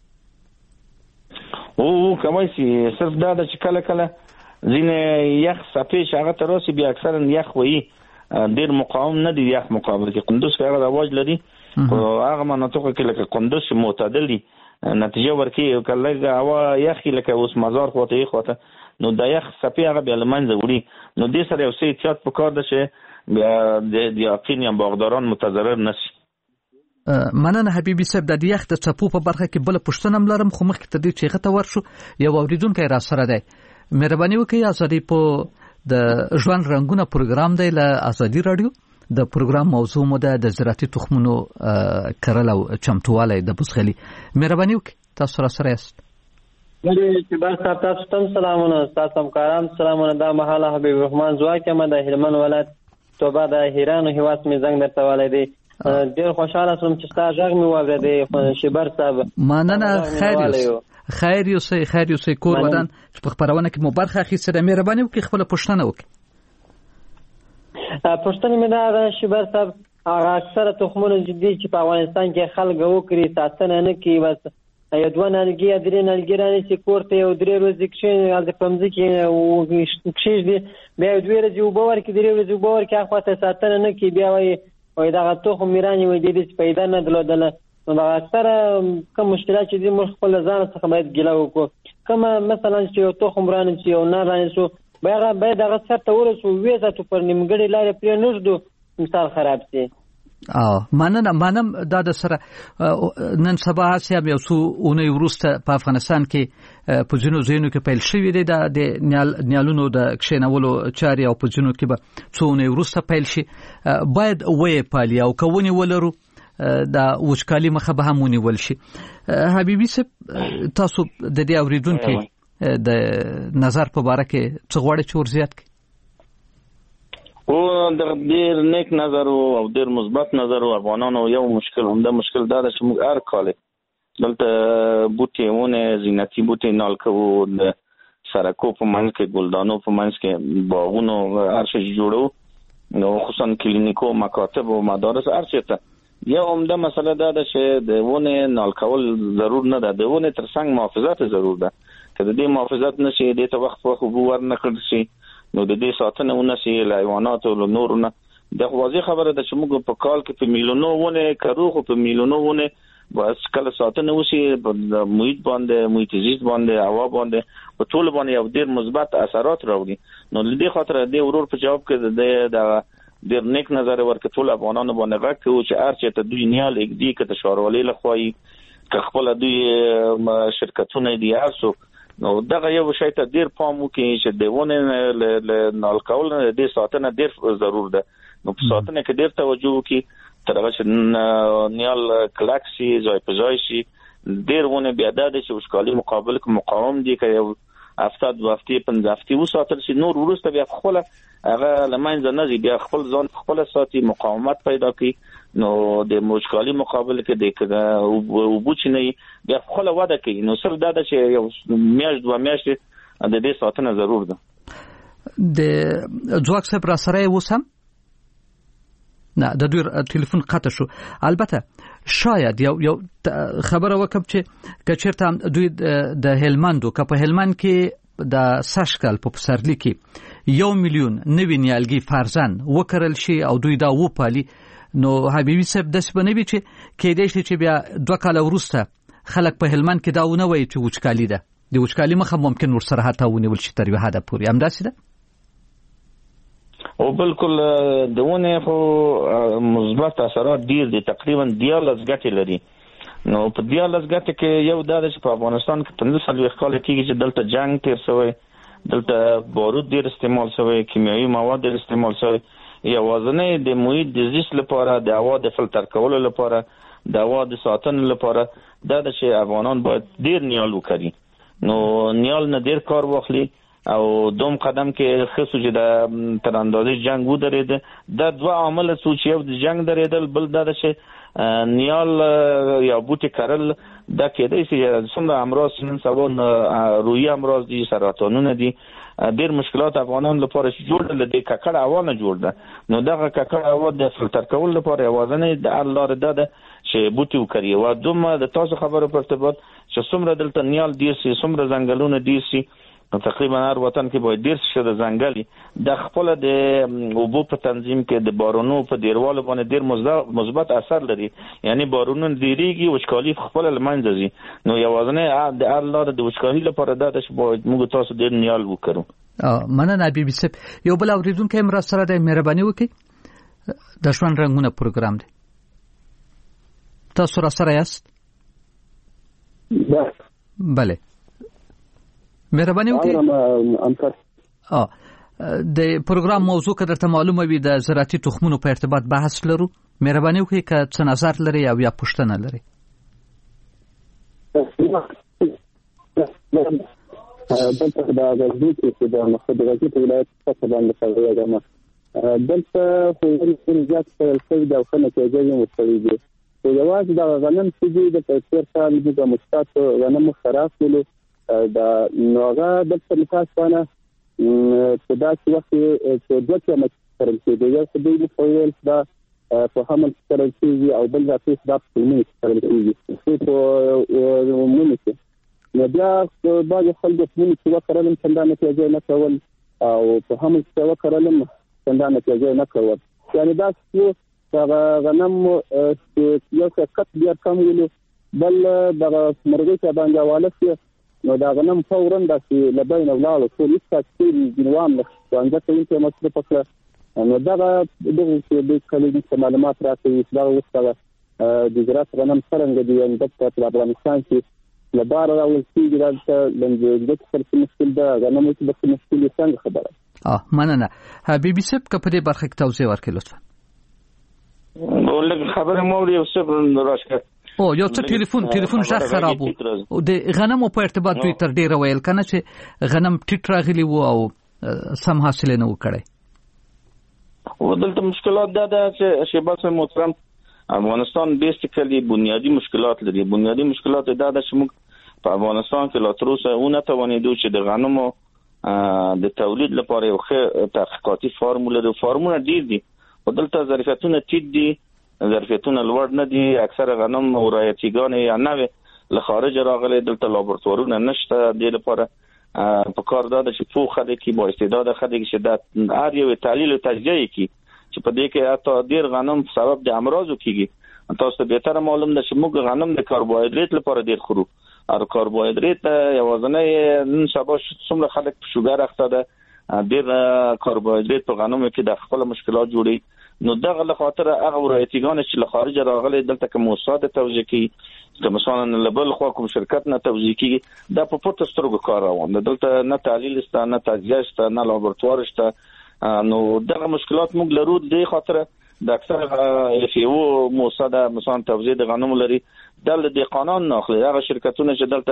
او کومای شي صرف دا د کله کله ځینې یخ صفې شغه تر اوسه بیا اکثرا یخ وي، ډیر مقاوم نه دي یخ مقابل کې. قندوز کې هغه رواج لري او هغه مناطق کې لکه قندوز معتدل دي، نتیجه ورکړي کله هوا یخي لکه اوس مزار خواته خواته، نو د یخ صفې هغه بیا لمنځه وړي. نو دې سره یو څه احتیاط پکار ده چې بیا د یقین یا باغداران متضرر نشي. مننه حبیبي صاحب. د یخ د چپو په برخه کې بل پښتنه ملرم، خو مخکې ته دې چې غته ورشو یو اوریدونکو را سره دی. مهرباني وکړئ ازادي په د ژوند رنگونه پروګرام دی له ازادي رادیو. د پروګرام موضوع مو د زراعتي تخمونو کرل او چمتوالی د بوزغلي. مهرباني وکړئ تاسو را سره یاست. بله چې بس تاسو ته سلامونه، تاسو همکاران سلامونه. دا مهاله حبیب الرحمن زواک یم د هلمند ولایت توبه د هیرانو هیواد می زنګ درته والي دی. ډیر خوشاله سوم چې تاسو غږ می واورېدې شبر صاحب. مننه. خیر یو خیر یو سي خیر یو سي کور ودان چې په خبرونه کې مو برخه اخیسته. مهرباني وکړئ خپل پوښتنه وکړئ. پښتنه مې دا شبر صاحب هغه اکثره تخمونه جدي چې په افغانستان کې خلک وکړي ساتنه نه کوي، بس یو دوه نلګي درې نلګي رانه چې کوړته یو درې ورځې کې د پمځ کې او کښې دي بیا دوه ورځې وبور کې درې ورځې وبور کې اخواته ساتنه نه کوي، بیا وایي وایي دا تخم میرانی وایي د دې پیدا نه درلودله. نو دا اکثره کوم مشکلات چې دي موږ خپل ځان څخه باید ګیله وکړو. کومه مثلا چې یو تخم رانه چې یو نه رانه شو بیا باید هغه سر ته ورسو ویزه تو پر نیمګړې لارې پرې نږدو مثال خراب شي. او مننه منم دا د سره نن سبا هڅه یو څو اونۍ وروسته په افغانستان کې په ځینو ځایونو کې پیل شوې ده د نیالونو د کښېنولو چارې او په ځینو کې به څو اونۍ وروسته پیل شي. باید وې پالي او کوونی ولرو دا وچکالي مخه به هم ونیول شي. حبیبي صاحب تاسو د دې اوریدونکو د نظر په باره کې څه غواړئ چې ور زیات کړئ؟ او د ډیر نیک نظر او ډیر مثبت نظر او افغانانو یو مشکل همدا مشکل دا چې موږ هر کال دلته بوټیونه زینتي بوټي نال کوو، د سرکو په منځ کې ګلدانو په منځ کې باغونو هر څه جوړو، نو خصوصا کلینیکو مکاتب او مدارس هر څه ته یو همدا مسله دا ده چې د ونه نال کول ضرور نه ده، د ونه ترڅنګ محافظت ضرور ده. که د دې محافظت نشي د ته وخت په خو ور نه کړی شي نو د دې ساتنه ونشي له حیوانات او نورونه. د واضح خبره ده چې موږ په کال کې په میلیونو ونه کرو، خو په میلیونو ونه بس کله ساتنه وشي د محیط باندې، محیط زیست باندې، هوا باندې، په ټول باندې یو ډیر مثبت اثرات راوړي. نو لدې خاطر د ورور په جواب کې د ډیر نیک نظر ورکړ ټول افغانانو باندې غوښتو چې ارچې ته دوی نیال اګدي کې د شاروالۍ لخوا که خپل دوی شرکتونه دي ارسو، نو دغه یو شی ته ډیر پام وکړي چې د ونه نال کول د دې ساتنه ډیر ضرور ده. نو په ساتنه کې ډیر توجه وکړي تر هغه چې نیال کلاکسي ځای په ځای شي. ډیر ونه بیا د چې وشکالي مقابل کې مقاوم دي که یو هفته دوه هفتې پنځه هفتې وساتل شي، نور وروسته بیا خپله هغه له منځه نه ځي، بیا خپل ځان خپله ساتي، مقاومت پیدا کوي، نو د وچکالي مقابل کې د اوبو چې نه وي بیا خپله وده کوي. نو صرف دا ده چې یو میاشت دوه میاشتې د دې ساتنه ضرور ده. د ځواک صاحب را سره یې اوس هم نه د دوی ټلیفون قطع شو. البته شاید یو یو خبره وکم چې کچیرته دوی د هلمندو که په هلمند کې د سشکل په پسرلی کې یو میلیون نوي نیالګي فرزن وکرل شي او دوی دا وپالي، نو حبیبي صاحب داسې به نه وي چې کېدای شي چې بیا دوه کاله وروسته خلک په هلمند کې دا ونه وایي چې وچکالي ده، د وچکالي مخه ممکن ورسره حتی ونیول شي تر یوه حده پورې. همداسې ده؟ او بالکل د ونې خو مثبت اثرات ډیر دي، تقریبا دیارلس ګټې لري. نو په دیارلس ګټې کې یو دا ده چې په افغانستان کې پنځه څلوېښت کاله کېږي چې دلته جنګ تیر شوی، دلته بارود ډیر استعمال شوی، کیمیاوي مواد ډیر استعمال شوی. یوازنی د محیط د زیست لپاره، د هوا د فلتر کولو لپاره، د هوا د ساتنې لپاره دا ده چې افغانان باید ډیر نیال وکړي. نو نیال نه ډیر کار واخلي او دوم قدم کې خصوص چې د تر اندازې جنگ ودرېده. دا دوه عامل څو چې یو د جنگ درېدل، بل دا چې نیال یا بوټي کرل دا کېدای شي څومره امراض نن سبا روحي امراض دي، سرطانونه دي، ډېر مشکلات افغانانو لپاره چې جوړ د دې ککړ هوا نه جوړ ده. نو دغه ککړ هوا د فلتر کولو لپاره یوازینی د حل لاره دا ده چې بوټي وکري. او دومره د تاسو خبرو په ارتباط چې څومره دلته نیال ډېر سي، څومره ځنګلونه ډېر سي، تقریبا هر وطن کې باید ډیر څه د ځنګلي د خپل د اوبو په تنظیم کې د بارونو په ډیروالو باندې ډیر مثبت اثر لري. یعنی بارونو ډیریږي، وچکالي خپل لمنځه ځي. نو یوازنی د الله د وچکالي لپاره دا چې باید موږ تاسو ډیر نیال وکړو. مننه حبیبي صاحب. یو بل اوریدونکو هم را سره د مهرباني وکړي، د ژوند رنګونه پروګرام دی، تاسو را سره یاست؟ بله مهرباني وکړئ. اه د پروګرام موضوع که درته معلومه وي د زراعتي تخمونو په ارتباط بحث لرو، مهرباني وکړئ که څه نظر لري او یا پوښتنه لري. دلته د غزني کې د مخدراتي په ولایت څخه باندې خبرېږم. دلته خو یې زیات څه د خلک کې ځای مستوي دي. خو یوازې د غنم چې دی د تیر کال د مستات غنم خراب کولو دا نوغه د مثال څنګه په داسې وخت کې د دوه مچ سره کې یو څه دی مفعول دا په حمل سره کېږي او بل ځای دا په مونږ سره کېږي. په مونږ کې نو بیا باید خلک په مونږ کې وکړل څنګه نتیجه نه کول او په حمل سره وکړل څنګه نتیجه نه کول. یعنی دا څه غنم یو څه کټ بیا کم ویلو بل د مرغۍ څخه باندې حواله شي، نو دا غنم فورا د لبین ولاړو ټول هیڅ څه جنوان نه څنګه کوي چې مصرف وکړه. نو دا دغه چې د کلیدي معلومات راکوي دا وسته د زراعت غنم څنګه دی ان د افغانستان کې لبار راول کېږي دا لنډ د څه مشکل ده غنم چې د مشکل څنګه خبره. اه مننه حبیبي صاحب که په دې برخه کې توضیح ورکړئ لطفا. ولګ خبره مو یو څه راشه او یو څه ټلیفون ټلیفون ژغ خراب وو د غنمو په ارتباط دوی تر ډیره ویل کنه چې غنم ټیټ راغلی وو او سم حاصل نه وکړي. او دلته مشکلات دا ده چې شیباس محترم افغانستان بیسیکلی بنیادی مشکلات لري. بنیادی مشکلات دا ده چې موږ په افغانستان کې لا تر اوسه اون توانیدو چې د غنمو د تولید لپاره یو ښه تحقیقاتي فارموله د فارموله ډیر دي او دلته ظرفیتونه ټیټ دي، ظرفیتونه لوړ نه دي. اکثره غنم او رایتیګان یا نوې له خارج راغلي، دلته لابراتوارونه نشته. د لپاره په کار دا چې پوه خلک کې با استعداد خلک چې د هر یو تحلیل او تجزیه کې چې په دې کې حتی ډیر غنم سبب د امراضو کېږي. تاسو ته به تر معلوم ده چې موږ غنم د کاربوهایډریټ لپاره ډیر خورو. او کاربوهایډریټ یوازنی نن سبا څومره خلک په شوګر اخته ده، ډیر کاربوهایډریټ په غنمو کې د خپل مشکلات جوړي. نو دغه له خاطر هغه ورایتیګان چې له خارج راغلي دلته کوم موساد توزیع کی که مثلا لبل خو کوم شرکت نه توزیع کی دا په پورته سترګو کار روان دلته نه تحلیل است نه تجزیه است نه لابراتوار است. نو دغه مشکلات موږ لرو د خاطر د اکثر اف او موساد مثلا توزیع د غنمو لري دل د قانون نه اخلي. هغه شرکتونه چې دلته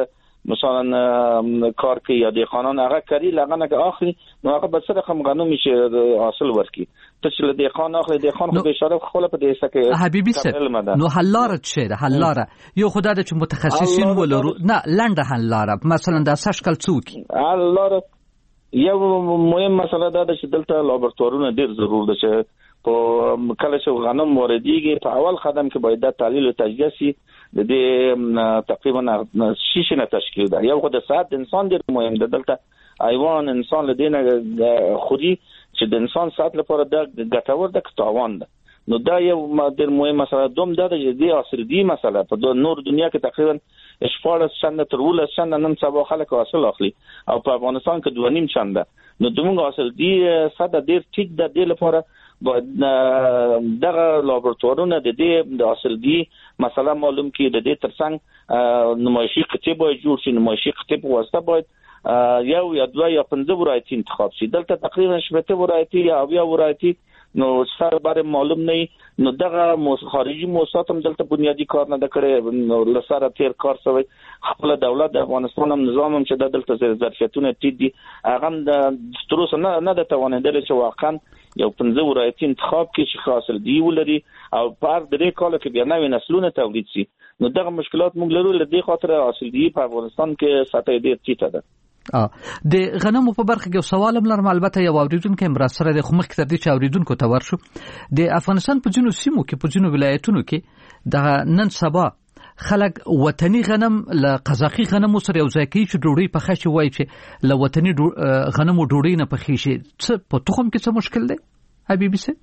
مثلا کار کوي یا دهقانان هغه کری لغنه که اخلي نو هغه به څه رقم غنم میشه حاصل ورکي ته چې له دهقان اخلي دهقان خو به اشاره خپل په دې سکه حبيبي صاحب نو حلاره څه ده حلاره یو خدای د متخصصین ولرو نه لنډه حلاره مثلا د سشکل څوک حلاره یو مهم مسله ده چې دلته لابراتوارونه ډیر ضرور ده چې په کله چې غنم واردېږي په اول قدم کې باید د تحلیل او تجزیه سي د دې تقریبا شش نه تشکیل ده یو خو د صحت انسان ډیر مهم ده دلته حیوان انسان لدينه خوري چې د انسان صحت لپاره د ګټور د تاوان ده نو دا یو ډیر مهم مسله دوم ده چې د اصلي مسله په نور دنیا کې تقریبا شپږ چنده تر ولس چنده نن سبا خلک حاصل اخلي او په افغانستان کې دوه نیم چنده نو دومره حاصل دی صد ډیر ټیک د دې لپاره باید دغه لابراتوارونه د دې د حاصل دی مثلا معلوم کی د دې ترڅنګ نمایشي قطعه باید جوړ شي نمایشي قطعه په واسطه باید یو یا دوه یا پنځه ورایتي انتخاب شي دلته تقریبا شپږ ورایتي یا بیا ورایتي نو سره باره معلوم نه نو دغه خارجي موسسات هم دلته بنیادی کار نه کړي نو لسره تیر کار شوی خپل دولت د افغانستان هم نظام هم چې دلته ظرفیتونه تید دي هغه د تروس نه نه د توانیدل چې واقعا یو پنځه ورایتي انتخاب کې چې حاصل دی ولري او پر درې کال کې بیا نوې نسلونه تولید شي نو دغه مشکلات موږ لرو لدې خاطر حاصل دی په افغانستان کې ساتي ډیر ټیټه ده ا د غنمو په برخه کې سوال هم البته یو اوریدونکو مرسره د خمخ تر دې چې اوریدونکو ته ورشو د افغانستان په جنوب سیمو کې په جنوب ولایتونو کې د نن سبا خلک وطني غنم له قزاقي غنمو سره یو ځای کوي چې ډوډۍ په خښ وای چې له وطني غنمو ډوډۍ نه پخې شي څه په تخم کې څه مشکل دی حبيبي سي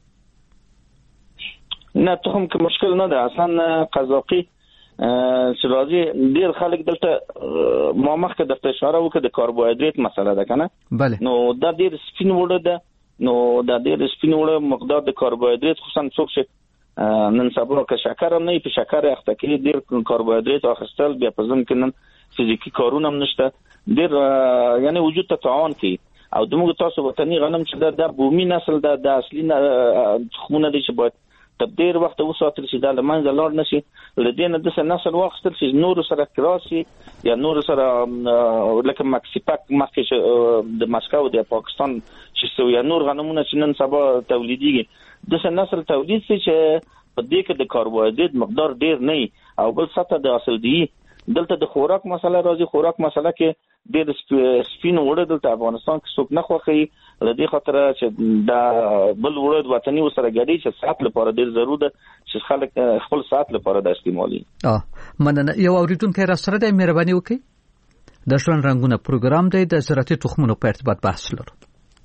نه تخم کې مشکل نه ده اصلا قزاقي چې راځي ډیر خلک دلته ما مخکې د اشاره وکړه د کاربوهایډریټ مسله ده کنه بله نو دا ډیر سپین وړه ده نو دا ډیر سپین وړه مقدار د کاربوهایډریټ خصوصا څوک چې نن سبا که شکر هم نه په شکر اخته کې ډیر کاربوهایډریټ اخیستل بیا په ځم کې نن فزیکی کارونه هم نشته ډیر یعنی وجود ته تعاون کوي او دموږ تاسو وطني غنم چې د بومي نسل د اصلي تخمونه دي چې باید تب ډیر وخت وساتل شي د لمنځه لاړ نشي لدينا د نسل واخستل شي نور سره کراسي یا نور سره لکه مکسیپاک مخکې د مسکو د پاکستان چې سو یا نور غنمونه چې نن سبا تولیديږي د نسل تولید شي چې په دې کې د کاربوهایډریټ مقدار ډیر نه او بل سطح د اصل دی دلته د خوراک مسله راځي خوراک مسله کې ډېر سپین وړه دلته افغانستان کې څوک نه خوښي لدې خاطر چې دا بل وړه وطني وسره غړي چې سات لپاره ډېر ضروري ده چې خلک خپل سات لپاره د استعمالي اه مننه یو اوریدونکو را سره د مهرباني وکړي د ژوند رنگونه پروګرام دی د زراعتي تخمونو په ارتباط بحث لرو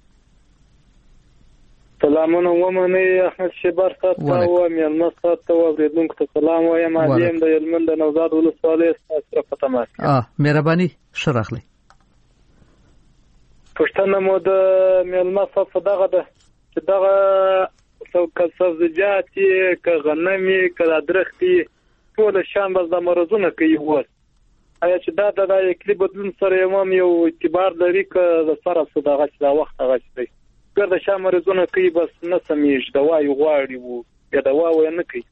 سلامونه ومنه احمد شبر خط او میلمه خط او اوریدونکو ته سلام وایم عظیم د یلمن د نوزاد ولسوالۍ سره په تماس اه مهرباني شرخلی پښتنه مو د میلمه خط دغه ده چې دغه څوک سبزیجات کې غنمي کله درختي ټول شان بس د مرزونه کوي و ایا چې دا د اقلیم بدلون سره یو اعتبار لري ک د سره صداغه چې دا وخت غشتي ګرد شامرزونه کوي بس نه سمېږي دوايي غواړي وو یا دوا و نه کوي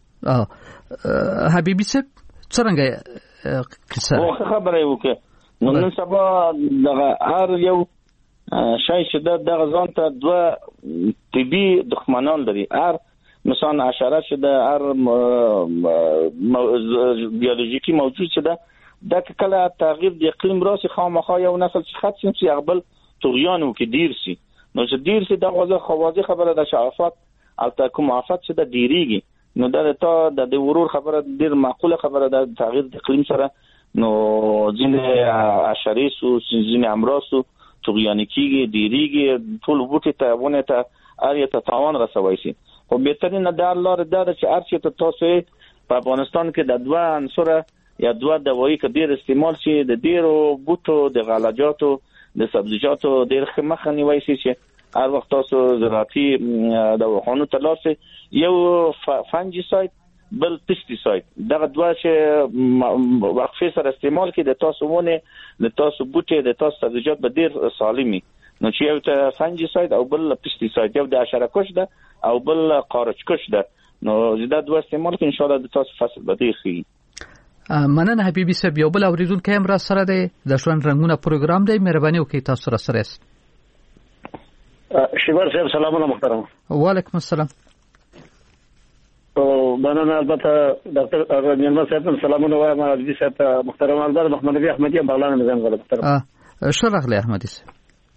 اه حبيبي سب څنګه کیسه او خبره وکړه نو نن سبا دغه هر یو شای چې دغه ځان ته دوه طبي دښمنان لري هر مثلا حشرات چې د هر بیولوژیکی موجود چې ده د کله تغییر د اقلیم راسي خامخا یو نسل چې خط شي خپل طغیان وکړي ډیر شي نو چې ډیر سي د غوځه خوازي خبره د شعافات او تکوم عفات چې د ډیریږي نو دا ته د ورور خبره ډیر معقوله خبره د تغییر د اقلیم سره نو ځینې حشرات او ځینې امراض طغیان کیږي ډیریږي ټول بوټي ته ونه ته اړیه ته تاوان رسوي شي خو بهترین د لار د چې ارشي ته تاسو په افغانستان کې د دوه عنصر یا دوه دوايي کې ډیر استعمال شي د ډیرو بوټو د غلاجاتو د سبزیجاتو ډیر مخه نیوي شي چې هر وخت تاسو زراعتي د وحونو تلاسه یو فنجیساید بل پیستیساید دغه دوه چې وقفه سره استعمال کې د تاسو ونه د تاسو بوټي د تاسو سبزیجات به ډیر سالمي نو چې یو ته فنجیساید او بل پیستیساید یو د حشره کش ده او بل قارچ کش ده نو دا دوه استعمال کې ان شاء الله د تاسو فصل به ډیر ښه مننه حبیبي صاحب. یو بل اوریدونکو هم را سره دی د ژوند رنگونه پروګرام دی، مهرباني وکړئ تاسو را سره است. شیبر صاحب سلامونه محترم. وعلیکم السلام. او مننه البته ډاکټر ارمین صاحب سلامونه وایم حبیبي صاحب محترم. البته محمد نبی احمدی مولانا نظام غلط محترم. اه شو راغلی احمدی صاحب؟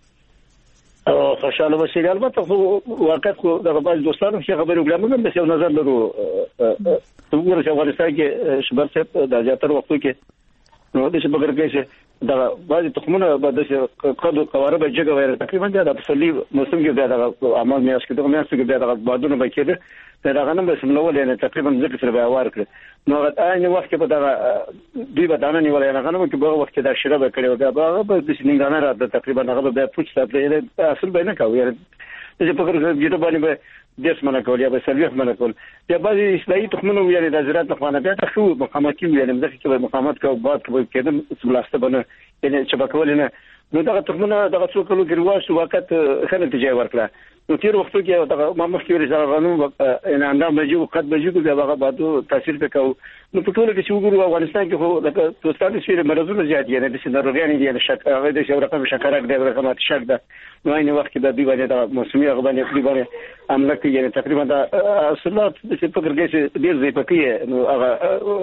او خوشاله بشي. البته خو واقعیت خو د بعض دوستانو چې خبرې وکړم نو به یو نظر لرو. وګورئ چې افغانستان کې شبر صاحب د زیاتره وختو کې نو د شبګر کې چې دا بعض تخمونه به د قدو قواره به جګه وایي تقریبا د فصلي موسم کې دا عمل میاش کې دغه میاش کې دا بادونه به کېده دا غنم به سملول یعنی تقریبا ځکه سره به وار کړ نو هغه وخت کې به دا دوی به دانه نیول یعنی غنم کې به وخت کې دا شره به کړو دا به د سنګانه را د تقریبا هغه به پوښتنه ساتل اصل به نه کوي یعنی چې په کور کې باندې به دیس منه کول یا به سلوخ منه کول یا بعضی اسلامي تخمونه یعنی د زراعت لپاره بیا تاسو مقامات یعنی ځکه چې مقامات کو بعد کوي کېدم سملاسته بنه یعنی چې بکول نه نو دا تخمونه دا څو کلو ګرواش وخت ښه نتیجه ورکړه. نو تیر وختو کې دا ما مخکې ورې غنم ان اندام بجو قد بجو کې هغه بعدو تاثیر وکاو. نو په ټول کې چې وګورو افغانستان کې خو د توستانو سفیر مرزونه زیات یعنی د سندروګانی دي شک هغه د شو رقم شکرک د رقمات شک ده نو اینه وخت کې د دی باندې د موسمي هغه باندې دی باندې عمله کې یعنی تقریبا د اصلات چې په ګرګې چې ډیر ځای پکې نو هغه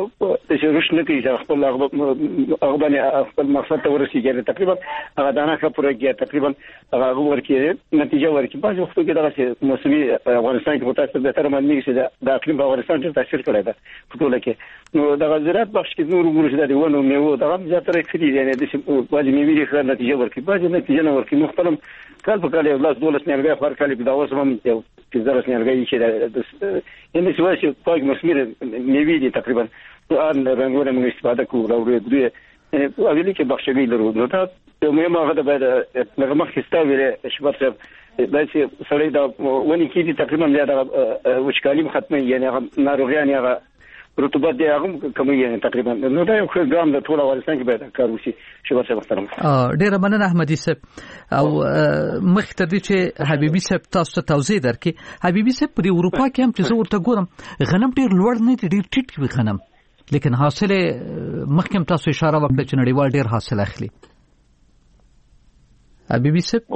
د شروش نه کې چې خپل هغه باندې خپل مقصد ته ورسیږي یعنی تقریبا هغه دانه خبره کې تقریبا هغه ورکې نتیجه ورکې بعض وختو کې دغه موسمي افغانستان کې متأثر به تر باندې چې د اقلیم په افغانستان کې تاثیر کړی ده په ټول کې نو د زراعت بخش کې نور وګورئ چې د ونو میوه دغه زیاتره کړي یعنی د باج میوه ښه نتیجه ورکړي باج نتیجه نه ورکړي نو خپل کال په کال یو لاس دولس نیالګي خور کال په داوس هم یو پنځه نیالګي چې یعنی چې وایي چې پاک مسمیر میوه دي تقریبا ان رنګونه موږ استفاده کوو راوړو دوی اولی کې بخښوي لرو نو دا یو مهمه غته باید هغه مخکې ستاوي شباب صاحب دا چې سړی دا ونی کې دي تقریبا دا وشکالي ختمه یعنی هغه ناروغیان هغه رطوبت دی هغه کومه یعنی تقریبا نو دا یو ګرام د ټول افغانستان کې باید کار وشي. شباب صاحب محترم ډیر مننه احمدي صاحب. او مخته دي چې حبيبي صاحب تاسو ته توضیح درکې. حبيبي صاحب په اروپا کې هم چې زه ورته ګورم غنم ډیر لوړ نه دي ډیر ټیټ وي غنم لیکن حاصل مخکم تاسو اشاره وکړه چې نړیوال ډیر حاصل اخلي. حبيبي صاحب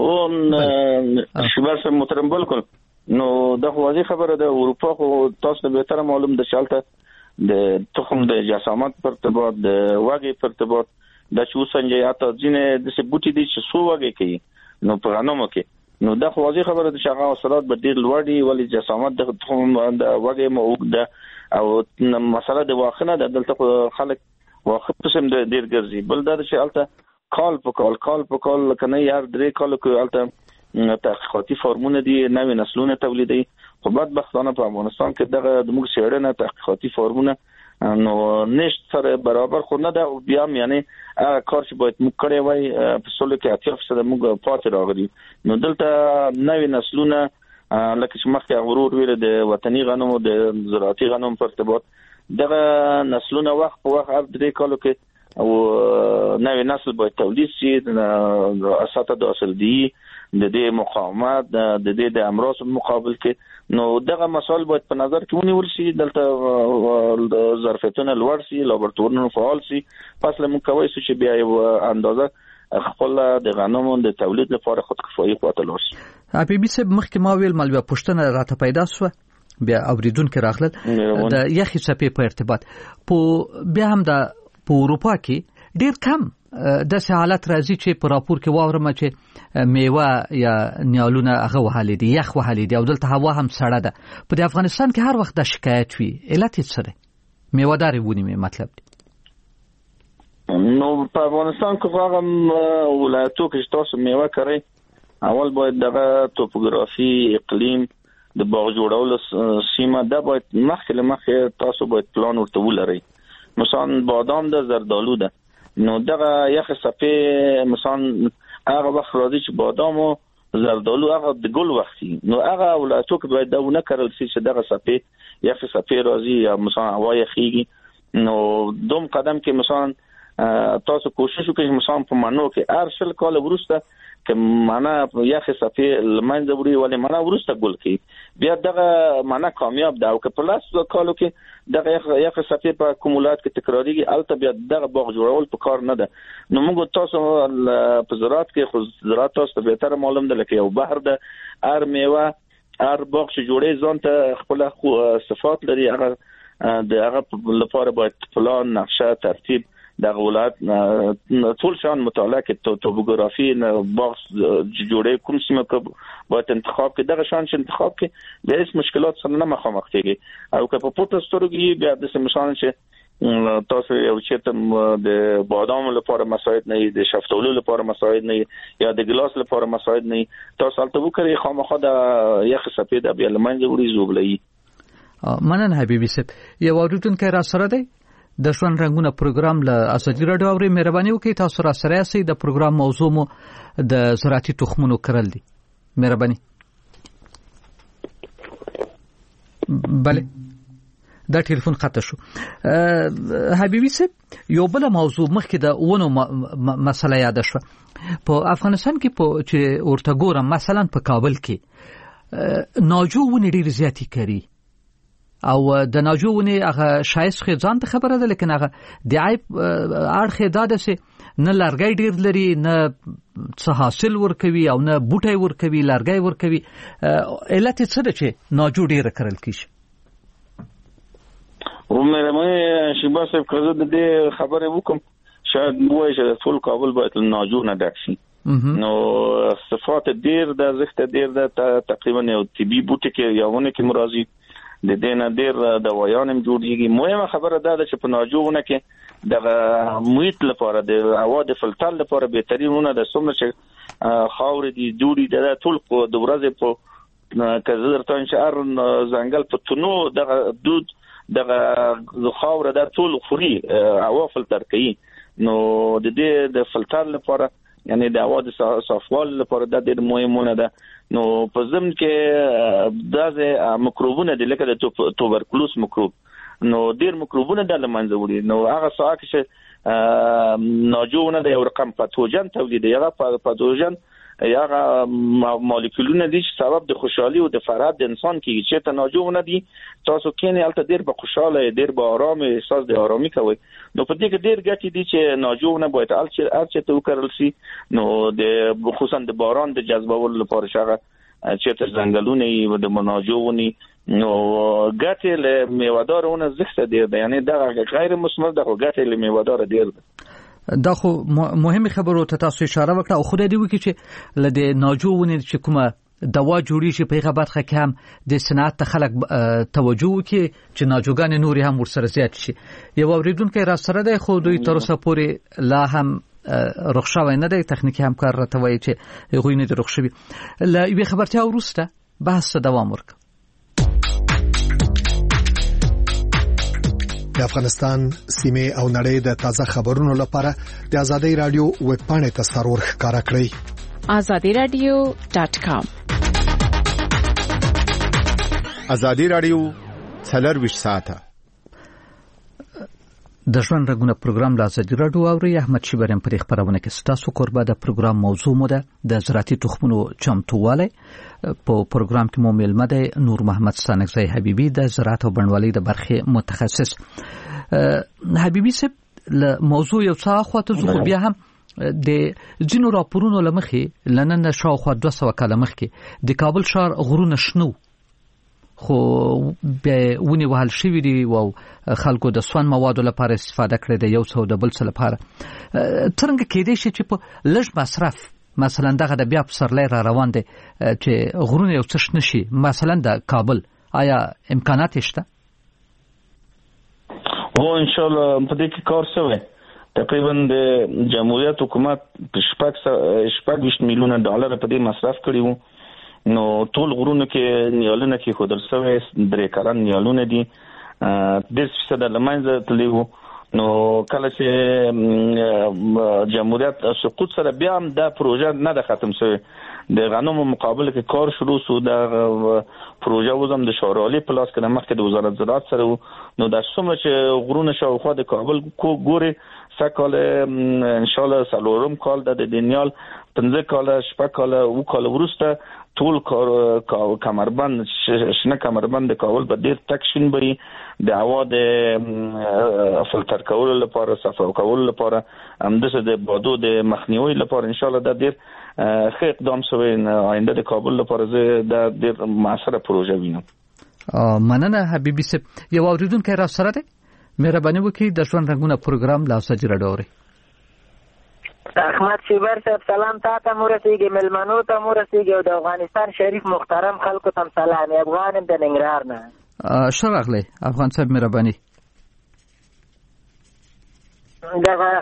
او شباب صاحب محترم بالکل نو دا واضح خبره ده اروپا خو تاسو به تر معلوم ده چالتہ د تخم د جسامت پر ارتباط د واګي پر ارتباط د چوسنجیات ځینې د سبوتی دي چې سو واګي کوي نو په غنمو کې نو دا واضح خبره ده چې هغه اثرات به ډیر لوړ دي ولی جسامت د تخم د واګي موږ ده او مسله د واخنه د دلته خلک واخ قسم د ډیر ګرځي بل دا چې الته کال په کال کال په کال کنه یار درې کال کې الته تحقیقاتي فارمونه دي نوې نسلونه تولیدي خو بدبختانه په افغانستان کې دغه د موږ سیړنه تحقیقاتي فارمونه نو نشت سره برابر خو نه دا بیا یعنی هغه کار چې باید موږ کړی وای په سولو کې اتیا فیصد موږ پاتې راغلي نو دلته نوې نسلونه لکه چې مخکې غرور ویل د وطني غنمو د زراعتي غنمو په ارتباط دغه نسلونه وخت په وخت هر درې کالو کې او نوې نسل باید تولید شي د اساته د اصل دی د دې مقاومت د دې د امراض مقابل کې نو دغه مسائل باید په نظر کې ونیول شي دلته ظرفیتونه لوړ شي لابراتوارونه فعال شي پس له مکوي چې بیا یو اندازه خپل د غنمو د تولید لپاره خودکفایي خواته لاړ شي. حبيبي صاحب مخکې ما ویل مالوي پښتنه راته پیدا شو بیا اوریدونکو راغلل د یخي چپې په ارتباط په بیا هم د په اروپا کې ډیر کم د حالت راځي چې په راپور کې واورم چې میوه یا نیالونه هغه وهلې دي یخ وهلې دي او دلته هوا هم سړه ده. په افغانستان کې هر وخت د شکایت وي علت یې څه دی؟ میوه داري ونی می مطلب دی نو په افغانستان کې هغه ولایتو کې تاسو میوه کوي اول باید دغه توپوګرافي اقلیم د باغ جوړولو سیمه دا باید مخکې مخکې تاسو باید پلان ورته ولرئ. مثلا بادام ده زردالو ده نو دغه یخ صفې مثلا هغه وخت راځي چې بادام او زردالو هغه د ګل وختي نو هغه ولایتو کې باید دا ونه کړل شي چې دغه صفې یخ صفې راځي یا مثلا هوا یخيږي نو دوم قدم کې مثلا تاسو کوشش وکړئ مثلا په منو کې ارشل کال وروسته که معنا یخ صفې لمنځه وړي ولې معنا وروسته ګل کی بیا دغه معنا کامیاب ده او که په لاس کالو کې دغه یخ یخ صفې په کومولات کې تکراریږي البته بیا دغه باغ جوړول په کار نه ده. نو موږ تاسو په زراعت کې خو زراعت تاسو به تر معلوم ده لکه یو بحر ده ار میوه ار باغ چې جوړې ځان ته خپل صفات لري هغه د هغه لپاره باید پلان نقشه ترتیب د ولایت ټول شان مطالعه کې توپوګرافي باغ جوړې کوم سیمه کې باید انتخاب کې دغه شان انتخاب کې د هیڅ مشکلات سره نه مخامخ کېږي او که په پورته سترګې بیا د مثال چې تاسو یو چې د بادام لپاره مساعد نه د شفتالو لپاره مساعد نه یا د ګلاس لپاره مساعد نه تاسو البته وکړئ خامخا د یخ سپید بیا لمنځه وړي زوبلې. مننه حبیبي صاحب. یو اورېدونکی را سره دی د ژوند رنګونه پروګرام له ازادي راډیو اوري. مهرباني وکړئ تاسو را سره یاست. د پروګرام موضوع مو د زراعتي تخمونو کرل دي. مهرباني. بله دا ټلیفون خطا شو. حبیبي صاحب یو بل موضوع مخکې د ونو مسله یاد شوه. په افغانستان کې په چې ورته ګورم مثلا په کابل کې ناجو ونې ډېر زیاتی کوي او د ناجو ونې هغه شایست خې ځان ته خبره ده لیکن هغه د عیب اړخ دا ده چې نه لرګي ډیر لري نه څه حاصل ورکوي او نه بوټي ورکوي لرګي ورکوي. علت څه ده چې ناجو ډیر کرل کیږي؟ ومه مې شیبا صاحب کړه د دې خبره وکم شاید وایي چې ټول کابل باید ناجو نه ډک شي. نو صفات ډیر د زخت ډیر د تقریبا یو طبي بوټي کې یوونه کې مرضی د دینه ډیر د ویانم جوړیږي. مهمه خبره دا ده چې په ناجوونه کې د محیط لپاره د هوا د فلټر لپاره بهترینونه د سمره چې خاور دي دوړي د ټول د ورځې په کزر ته انشاء ځنګل په تونو د دود د خاور د ټول خوري هوا فلټر کوي. نو د دې د فلټر لپاره یعنی د هوا د صفوال لپاره د ډېر مهمونه ده. نو په ضمن کې دغه مکروبونه د لکه د توبرکلوس مکروب نو ډېر مکروبونه د لمنځه وړي. نو هغه څه چې ناجوونه د یو رقم پاتوجن تولید یغه پاتوجن یغه مالیکولونه دي چې سبب د خوشحالي او د فرحت د انسان کې چې ته ناجوونه دي تاسو کینې البته ډېر په خوشاله ډېر په آرام احساس د آرامي کوي. نو په دې کې ډېر ګټې دي چې ناجوونه باید الچ ارچ ته وکړل شي. نو د خصوصا د باران د جذبولو لپاره شغه چې تر ځنګلونه یې د مناجوونی نو ګټې له میوه‌دارونه زښت دي یعنی دا غیر مثمر د ګټې له میوه‌دار دي. دا خو مهمه خبره ته تاسو اشاره وکړه او خدای دې وکړي چې لدې ناجوونه چې کومه دوا جوړیږي په هغه برخه کې هم د صنعت ته خلک توجه وکړي چې ناجوګان نوري هم ورسره زیات شي. یو اوریدونکو را سره دی خو دوی تر اوسه پورې لا هم رخصه نه دی تخنیکی همکار راته وایي چې غوښنه د رخصوي لا یو خبرتیا ورسته بحث دوام ورک. د افغانستان سیمه او نړۍ د تازه خبرونو لپاره د ازادي رادیو ویب پاڼې ته سرور ښکارا کړئ azadi radio dot com. ازادي رادیو څلور ساعته د ژوند رنګونه پروګرام له ازادي رادیو اوري. احمد شیبریم پر خبرونه کې ستاسو قربا د پروګرام موضوع مو ده د زراعتي تخمونو چمتواله. په پروګرام کې مو ملمه ده نور محمد ستانکزی حبیبی د زراعت او بڼوالۍ د برخې متخصص. حبیبی صاحب له موضوع یو څه خواته زه بیا هم د جنو راپورونو لمخې لنن شاوخوا دوه سوه کاله مخکې د کابل ښار غرونه شنو خو به ونی وهل شوی دی او خلکو د سون موادو لپاره استفاده کړي د یو څو د بل څه لپاره. ترنګ کېدې شي چې په لږ مصرف مثلا دغه د بیا په سرلې را روان دي چې غرونه یو څه نشي مثلا د کابل آیا امکانات شته؟ او ان شاء الله په دې کې کار شوی. تقریبا د جمهوریت حکومت شپږ شپږ میلیونه ډالر په دې مصرف کړی وو. نو ټول غرونه کې نیالونه کې خودل سوي درې کلن نیالونه دي د څه د لمنځه تللی وو. نو کله چې جمهوریت سقوط سره بیا هم دا پروژه نه ده ختم شوی د غنمو مقابل کې کار شروع سو د پروژه وزم د شورالي پلاس کې د مخکې د وزارت زراعت سره نو د څومره چې غرونه شاوخوا د کابل کو ګوري سکهال ان شاء الله سلورم کال د دنیال پنځه کال شپږ کال او کال ورسته ټول کمربند شنه کمربند د کابل په ډیر تکشن بری د هوا د فلټر کولو لپاره صفا کولو لپاره همدغه د بادو د مخنیوي لپاره ان شاء الله د ډیر ښه اقدام شوی آینده د کابل لپاره د ډیر موثره پروژه وینم. مننه حبیبي صاحب. یو اوریدونکو را سره دی مهرباني وکړئ د ژوند رنگونه پروګرام لا سجره ډوري. احمد شیبر صاحب سلام تاسو مرسیږي ملمنو ته مرسیږي او د افغانستان شریف محترم خلکو ته سلام افغانم د ننګرهار نه. شرغله افغان صاحب مهرباني. دغه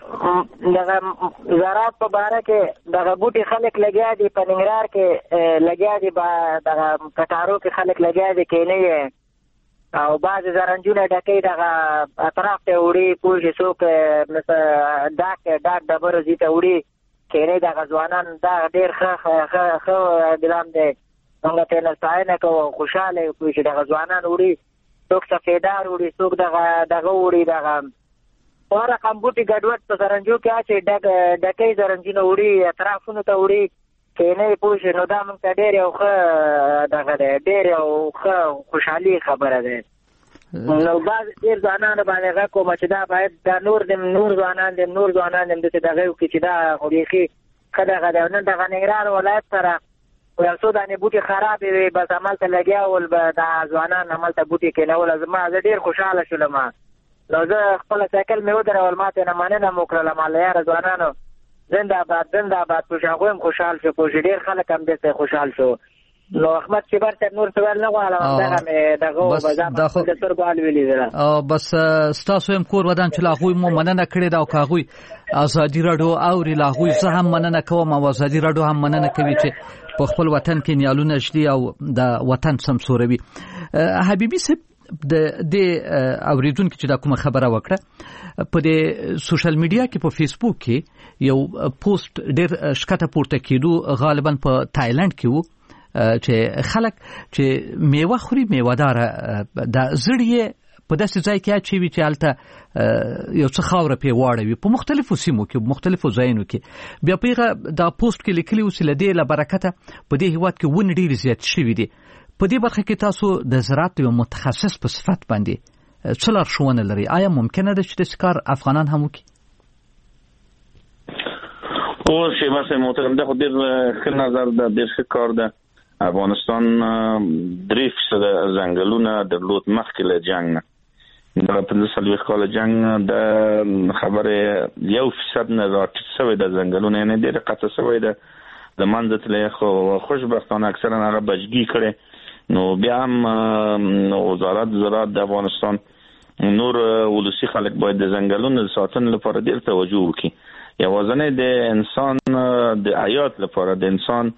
دغه زراعت په باره کې دغه بوټي خلک لګیا دي په ننګرهار کې لګیا دي دغه کټارو کې خلک لګیا دي کینې او بعض زرنجونه ډکې دغه اطراف ته وړي پوه څوک مثلا ډاک ډاک ډبره زی ته وړي کینې دغه ځوانان دا ډېر ښه ښه ښه ګرام دی څنګه ته نه ستاینه کوو خوشاله کوي چې دغه ځوانان وړي څوک سفیدار وړي څوک دغه دغه وړي دغه په رقم بوټي ګډوډ په زرنجو کې اچي ډک ډکې زرنجونه وړي اطرافونو ته وړي کینې پوه نو دا موږ ته ډېر یو ښه دغه دی ډېر یو ښه خوشحالي خبره ده. نو بعض ډېر ځوانانو باندې غږ کوم چې دا باید دا نور دم نور ځوانان دم نور ځوانان دم داسې دغه وکړي چې دا خو بیخي ښه دغه دی. نن دغه ننګرهار ولایت سره یو څو دانې بوټي خرابې وې بس هملته لګیا ول به دا ځوانان هملته بوټي کېنول. زما زه ډېر خوشحاله شولم. نو زه خپله سایکل مې ودرول ما ته نه مننه مو کړله ما له یاره ځوانانو زنده باد زنده باد پوه شو هغوی هم خوشحال شو پوه شو ډېر خلک هم داسې خوشحال شو. نو احمد شیبر صاحب نور څه ویل نه غواړم دغه مې دغه د سترګو حال ولیدله. بس ستاسو هم کور ودان چې له هغوی مو مننه کړې ده او که هغوی ازادي راډیو اوري له هغوی زه هم مننه کوم او ازادي راډیو هم مننه کوي چې په خپل وطن کې نیالونه ږدي او د وطن سمسوروي. حبیبي صاحب د د اوریدونکو چې دا کومه خبره وکړه په د سوشل میډیا کې په فیسبوک کې یو پوسټ ډېر شکته پورته کېدو غالبا په تایلند کې وو چې خلک چې میوه خوري میوهدار د زړی په داسې ځای کې اچوي چې هلته یو څه خاوره پې واړوي په مختلفو سیمو کې په مختلفو ځایونو کې. بیا په هغه دا پوسټ کې لیکلي وو چې له دې له برکته په دې هېواد کې ونې ډېرې زیات شوي دي. په دې برخه کې تاسو د زراعت یو متخصص په صفت باندې څه لارښوونه لري؟ آیا ممکنه ده چې داسې کار افغانان هم وکړي؟ او شیبه صاحب محترم دا خو ډېر ښه نظر ده ډېر ښه کار ده. افغانستان درې فیصده ځنګلونه درلود مخکې له جنګ نه. د پنځه څلوېښت کاله جنګ د خبرې یو فیصد نه راټیټ شوی ده ځنګلونه یعنې ډېره قطع شوی ده د منځه تللی خو خوشبختانه اکثرا هغه بچګي کړی. نو بیا هم وزارت زراعت د افغانستان نور ولسی خلک باید د ځنګلونو د ساتنې لپاره ډېر توجه وکړي. یوازې د انسان د حیات لپاره د انسان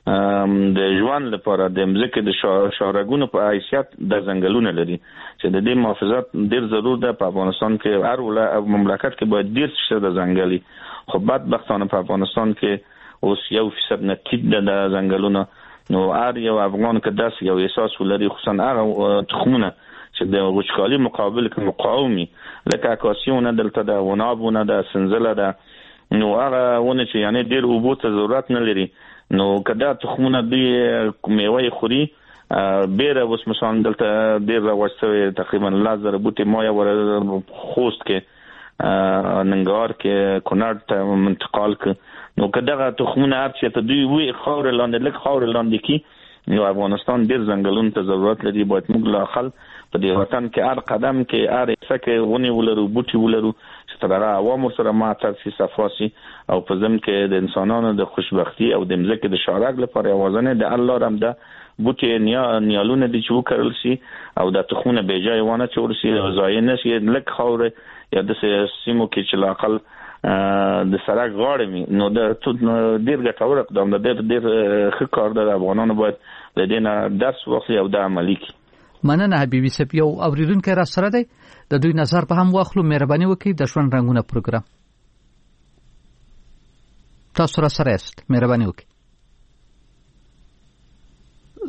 د ژوند لپاره د مځکې د شاهرګونو په حیثیت د ځنګلونه لري چې د دې محافظت ډېر ضرور ده. په افغانستان کې هر مملکت کې باید ډېر فیصد ځنګلي خو بدبختانه په افغانستان کې اوس یو فیصد نه ټیټ ده د ځنګلونه. نو هر یو افغان که داسې یو احساس ولري خصوصا هغه تخمونه چې د وچکالي مقابل کې مقاومي لکه اکاسیونه دلته ده ونابونه ده سنځله ده نو هغه ونه چې یعنی ډېر اوبو ته ضرورت نه لري نو که دا تخمونه دوی میوه خوري بیره اوس مثلا دلته ډېر رواج شوی تقریبا لس زره بوټي ما یې خوست کې ننګرهار کې کونړ ته منتقال کړ. نو که دغه تخمونه هر چې ته دوی وي خاورې لاندې لږ خاورې لاندې کړي نو افغانستان ډېر ځنګلونو ته ضرورت لري. باید موږ لا خل په دې وطن کې هر قدم کې هر حصه کې ونې ولرو بوټي ولرو چې تر هغه عوام ورسره معطر شي صفا شي او په ضمن کې د انسانانو د خوشبختي او د مځکې د شارک لپاره یوازې د الله رحم ده بوټي نیا نیالونه دي چې وکرل شي او د تخمونه به جای وانه چور شي ضایع نه شي لږ خاورې یا د سیمو کې چې لاقل د سړک غاړه می نو د ډیر ګټور اقدام ده ډیر ډیر ښه کار ده. افغانانو باید د دې نه درس واخلي او د عملي کړي. مننه حبیبي صاحب. یو اوریدونکی را سره دی د دوی نظر په هم واخلو. مهرباني وکړئ د ژوند رنګونه پروګرام تاسو را سره است. مهرباني وکړئ.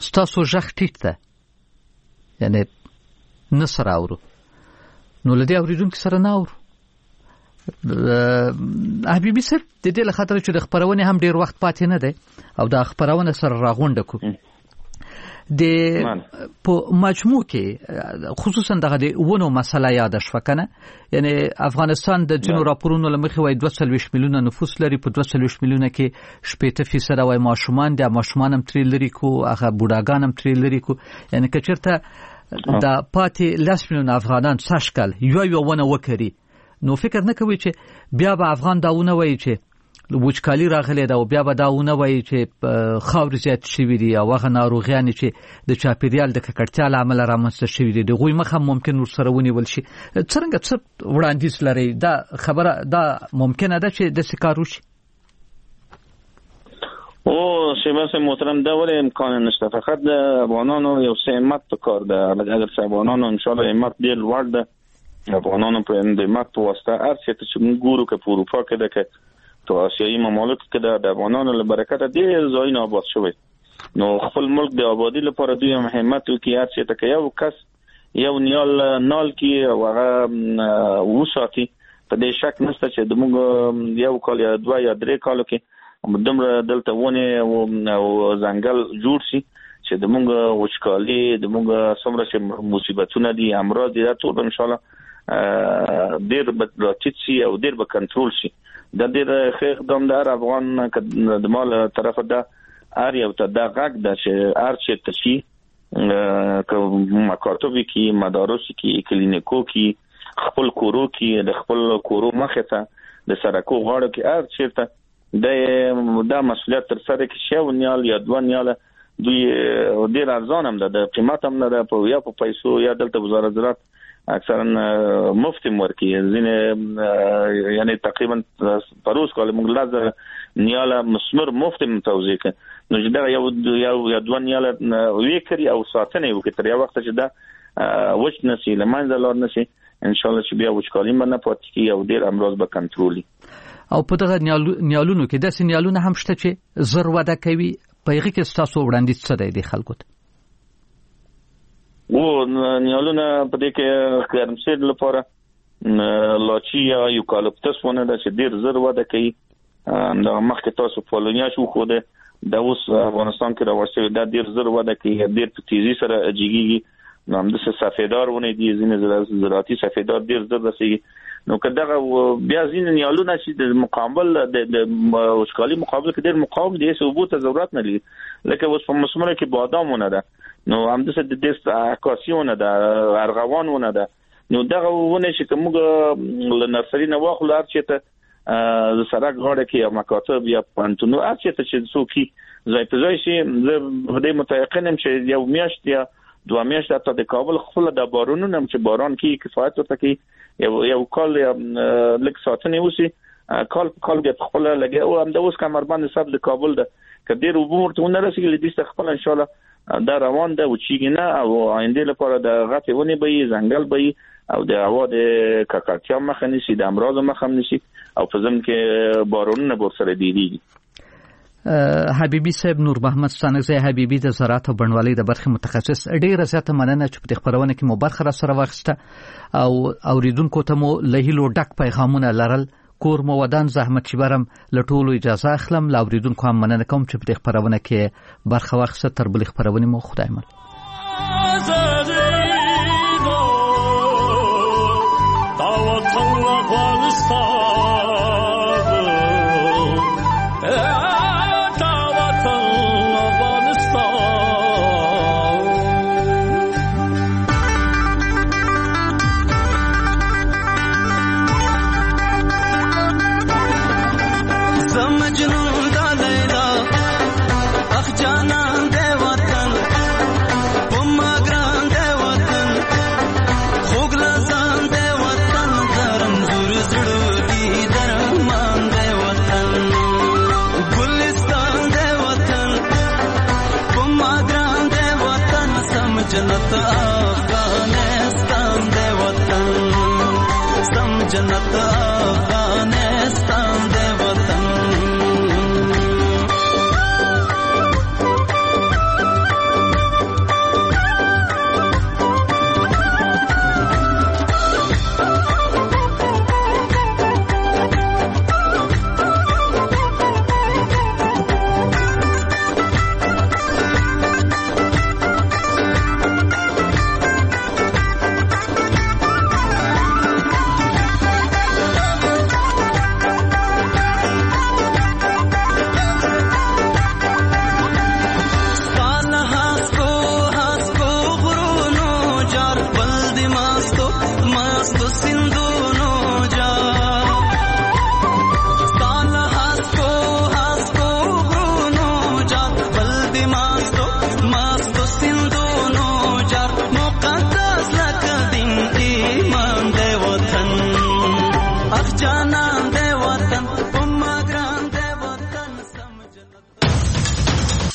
ستاسو ژغ ټیټ ده یعنی نه سره اورو نو لدی اوریدونکو سره نه اورو. حبیبي صاحب د دې له خاطر چې د خبرونه هم ډیر وخت پاتې نه دی او د خبرونه سره راغونډه کو د په مجموع کې خصوصا دغه د ونو مسله یاد شو کنه یعنی افغانستان د جنو راپورونو لمخې وای دوه سوه میلیونه نفوس لري په دوه سوه میلیونه کې شپږ فیصد وای ماشومان دي ماشومان هم تری لري کو هغه بوډاګان هم تری لري کو یعنی کچرته د پاتې لاس میلیونه افغانان ساشکل یو یو ونه وکړي نو فکر نه کوي چې بیا به افغان داونه وایي چې وچکالي راغلی دا او بیا به داونه وایي چې خاور زیات شوی دی او هغه ناروغیان چې د چاپیریال د ککړتیا له امله رامنځته شوی دي دغه مخه ممکن ورسره ونیول شي. څنګه څه وړاندیز لري دا خبره دا ممکنه ده چې د سکارو شي؟ او شیبه محترم دا ولې امکان نشته فقط د افغانانو یو څه همت پکار ده اگر افغانانو ان شاء الله همت ډیر لوړ ده افغانانو په د همت په واسطه هر څه چې موږ ګورو که په اروپا کې ده که په آسیایي ممالک کې ده د افغانانو له برکته ډېر ځایونه آباد شوی نو خپل ملک د آبادی لپاره دوی هم همت وکړي هر څه ته که یو کس یو نیال نال کې او هغه وساتي په دې شک نشته چې د موږ یو کال یا دوه یا درې کالو کې دومره دلته ونه او ځنګل جوړ شي چې د موږ وچکالي د موږ څومره چې مصیبتونه دي امراض دي ټول ان شاء الله ډیر به راټیټ شي او ډیر به کنټرول شي. د ډیر ښه اقدام د افغان د مال طرفه ده ار یو ته د غږ د چې ار چې تشي که مکاتبي کې مدارس کې کلینیکو کې خپل کورو کې د خپل کورو مخه ته د سرکو غاړه کې ار چیرته د د مسؤلیت تر سره کې شاو نیال یا دوه نیال دوی ډیر ارزان هم ده د قیمت هم نه ده په یا په پیسو یا دلته وزارت زراعت اکثرا مفتی مرکی زینه یعنی تقریبا پروس کال موږ لازم نیاله مسمر مفتی متوزی ک نو چې دا یو یو دوه نیاله ویکري او ساتنه یو کې تر یو وخت چې دا وچ نسی لمنځه لار نسی ان شاء الله چې بیا وچکالي باندې پاتې کی او ډیر امراض به کنټرولي او په دغه نیالونو کې د سینیالونو هم شته چې زر وده کوي په هغه کې تاسو وړاندیز څه دی خلکو ته و نیالونه په دې کې ګرمسیر لپاره لاچی یا یوکالیپټس ونه ده چې ډیر زر وده کوي دا مخکې تاسو پولونیا شو خو ده د اوس افغانستان کې راوځي دا ډیر زر وده کوي ډیر په تیزی سره اجيږي نو هم د سفیدار ونه دي ځینې زراعتي سفیدار ډیر زر رسېږي نو کداغه بیا ځینې نیالونه چې د مقابل د وشکالي مقابل کې ډیر مقاوم دي ثبوت ضرورت نه لري لکه اوس په مسمره کې بادامونه ده نو هم د څه د دست اکاسیونه ده ارغوانونه ده نو دغه ونه چې کومه ل نرسري نه واخلو هر چې ته د سرک غاړه کې یا مکاتب یا پانتونو هر چې ته چې څوکي ځای په ځای شي زه په دې متيقنم چې یو میاشت یا دوه میاشت ته د کابل خپل د بارونو نم چې باران کې کفایت ورته کوي یو یو کال لک ساتنه وسی کال کال د خپل لګي او هم د اوس کمربند حساب د کابل ده کډیر وګورته ونه رسېږي د خپل ان شاء الله دا روان ده او چیګنه او آینده لپاره د غټي ونی به ځنګل به او د هوا د ککړتیا مخه نشي د امراض مخه نشي او په ځم کې بارونونه به سره دیدي. حبیبي صاحب نور محمد ستانکزی حبیبي د زراعت او بڼوالۍ د برخې متخصص ډیره زیاته مننه چې په خبرونه کې مو برخه را سره واخیسته او اوریدونکو ته مو له هیلو ډک پیغامونه لرل کور مو ودان زحمت شبرم لټولو اجازه اخلم لا اوریدونکو هم مننه کوم چې په خبرونه کې برخه واخیسته تر بل خبرونه مو خدای مل جنت افغانستان دے وطن سم جنت افغانستان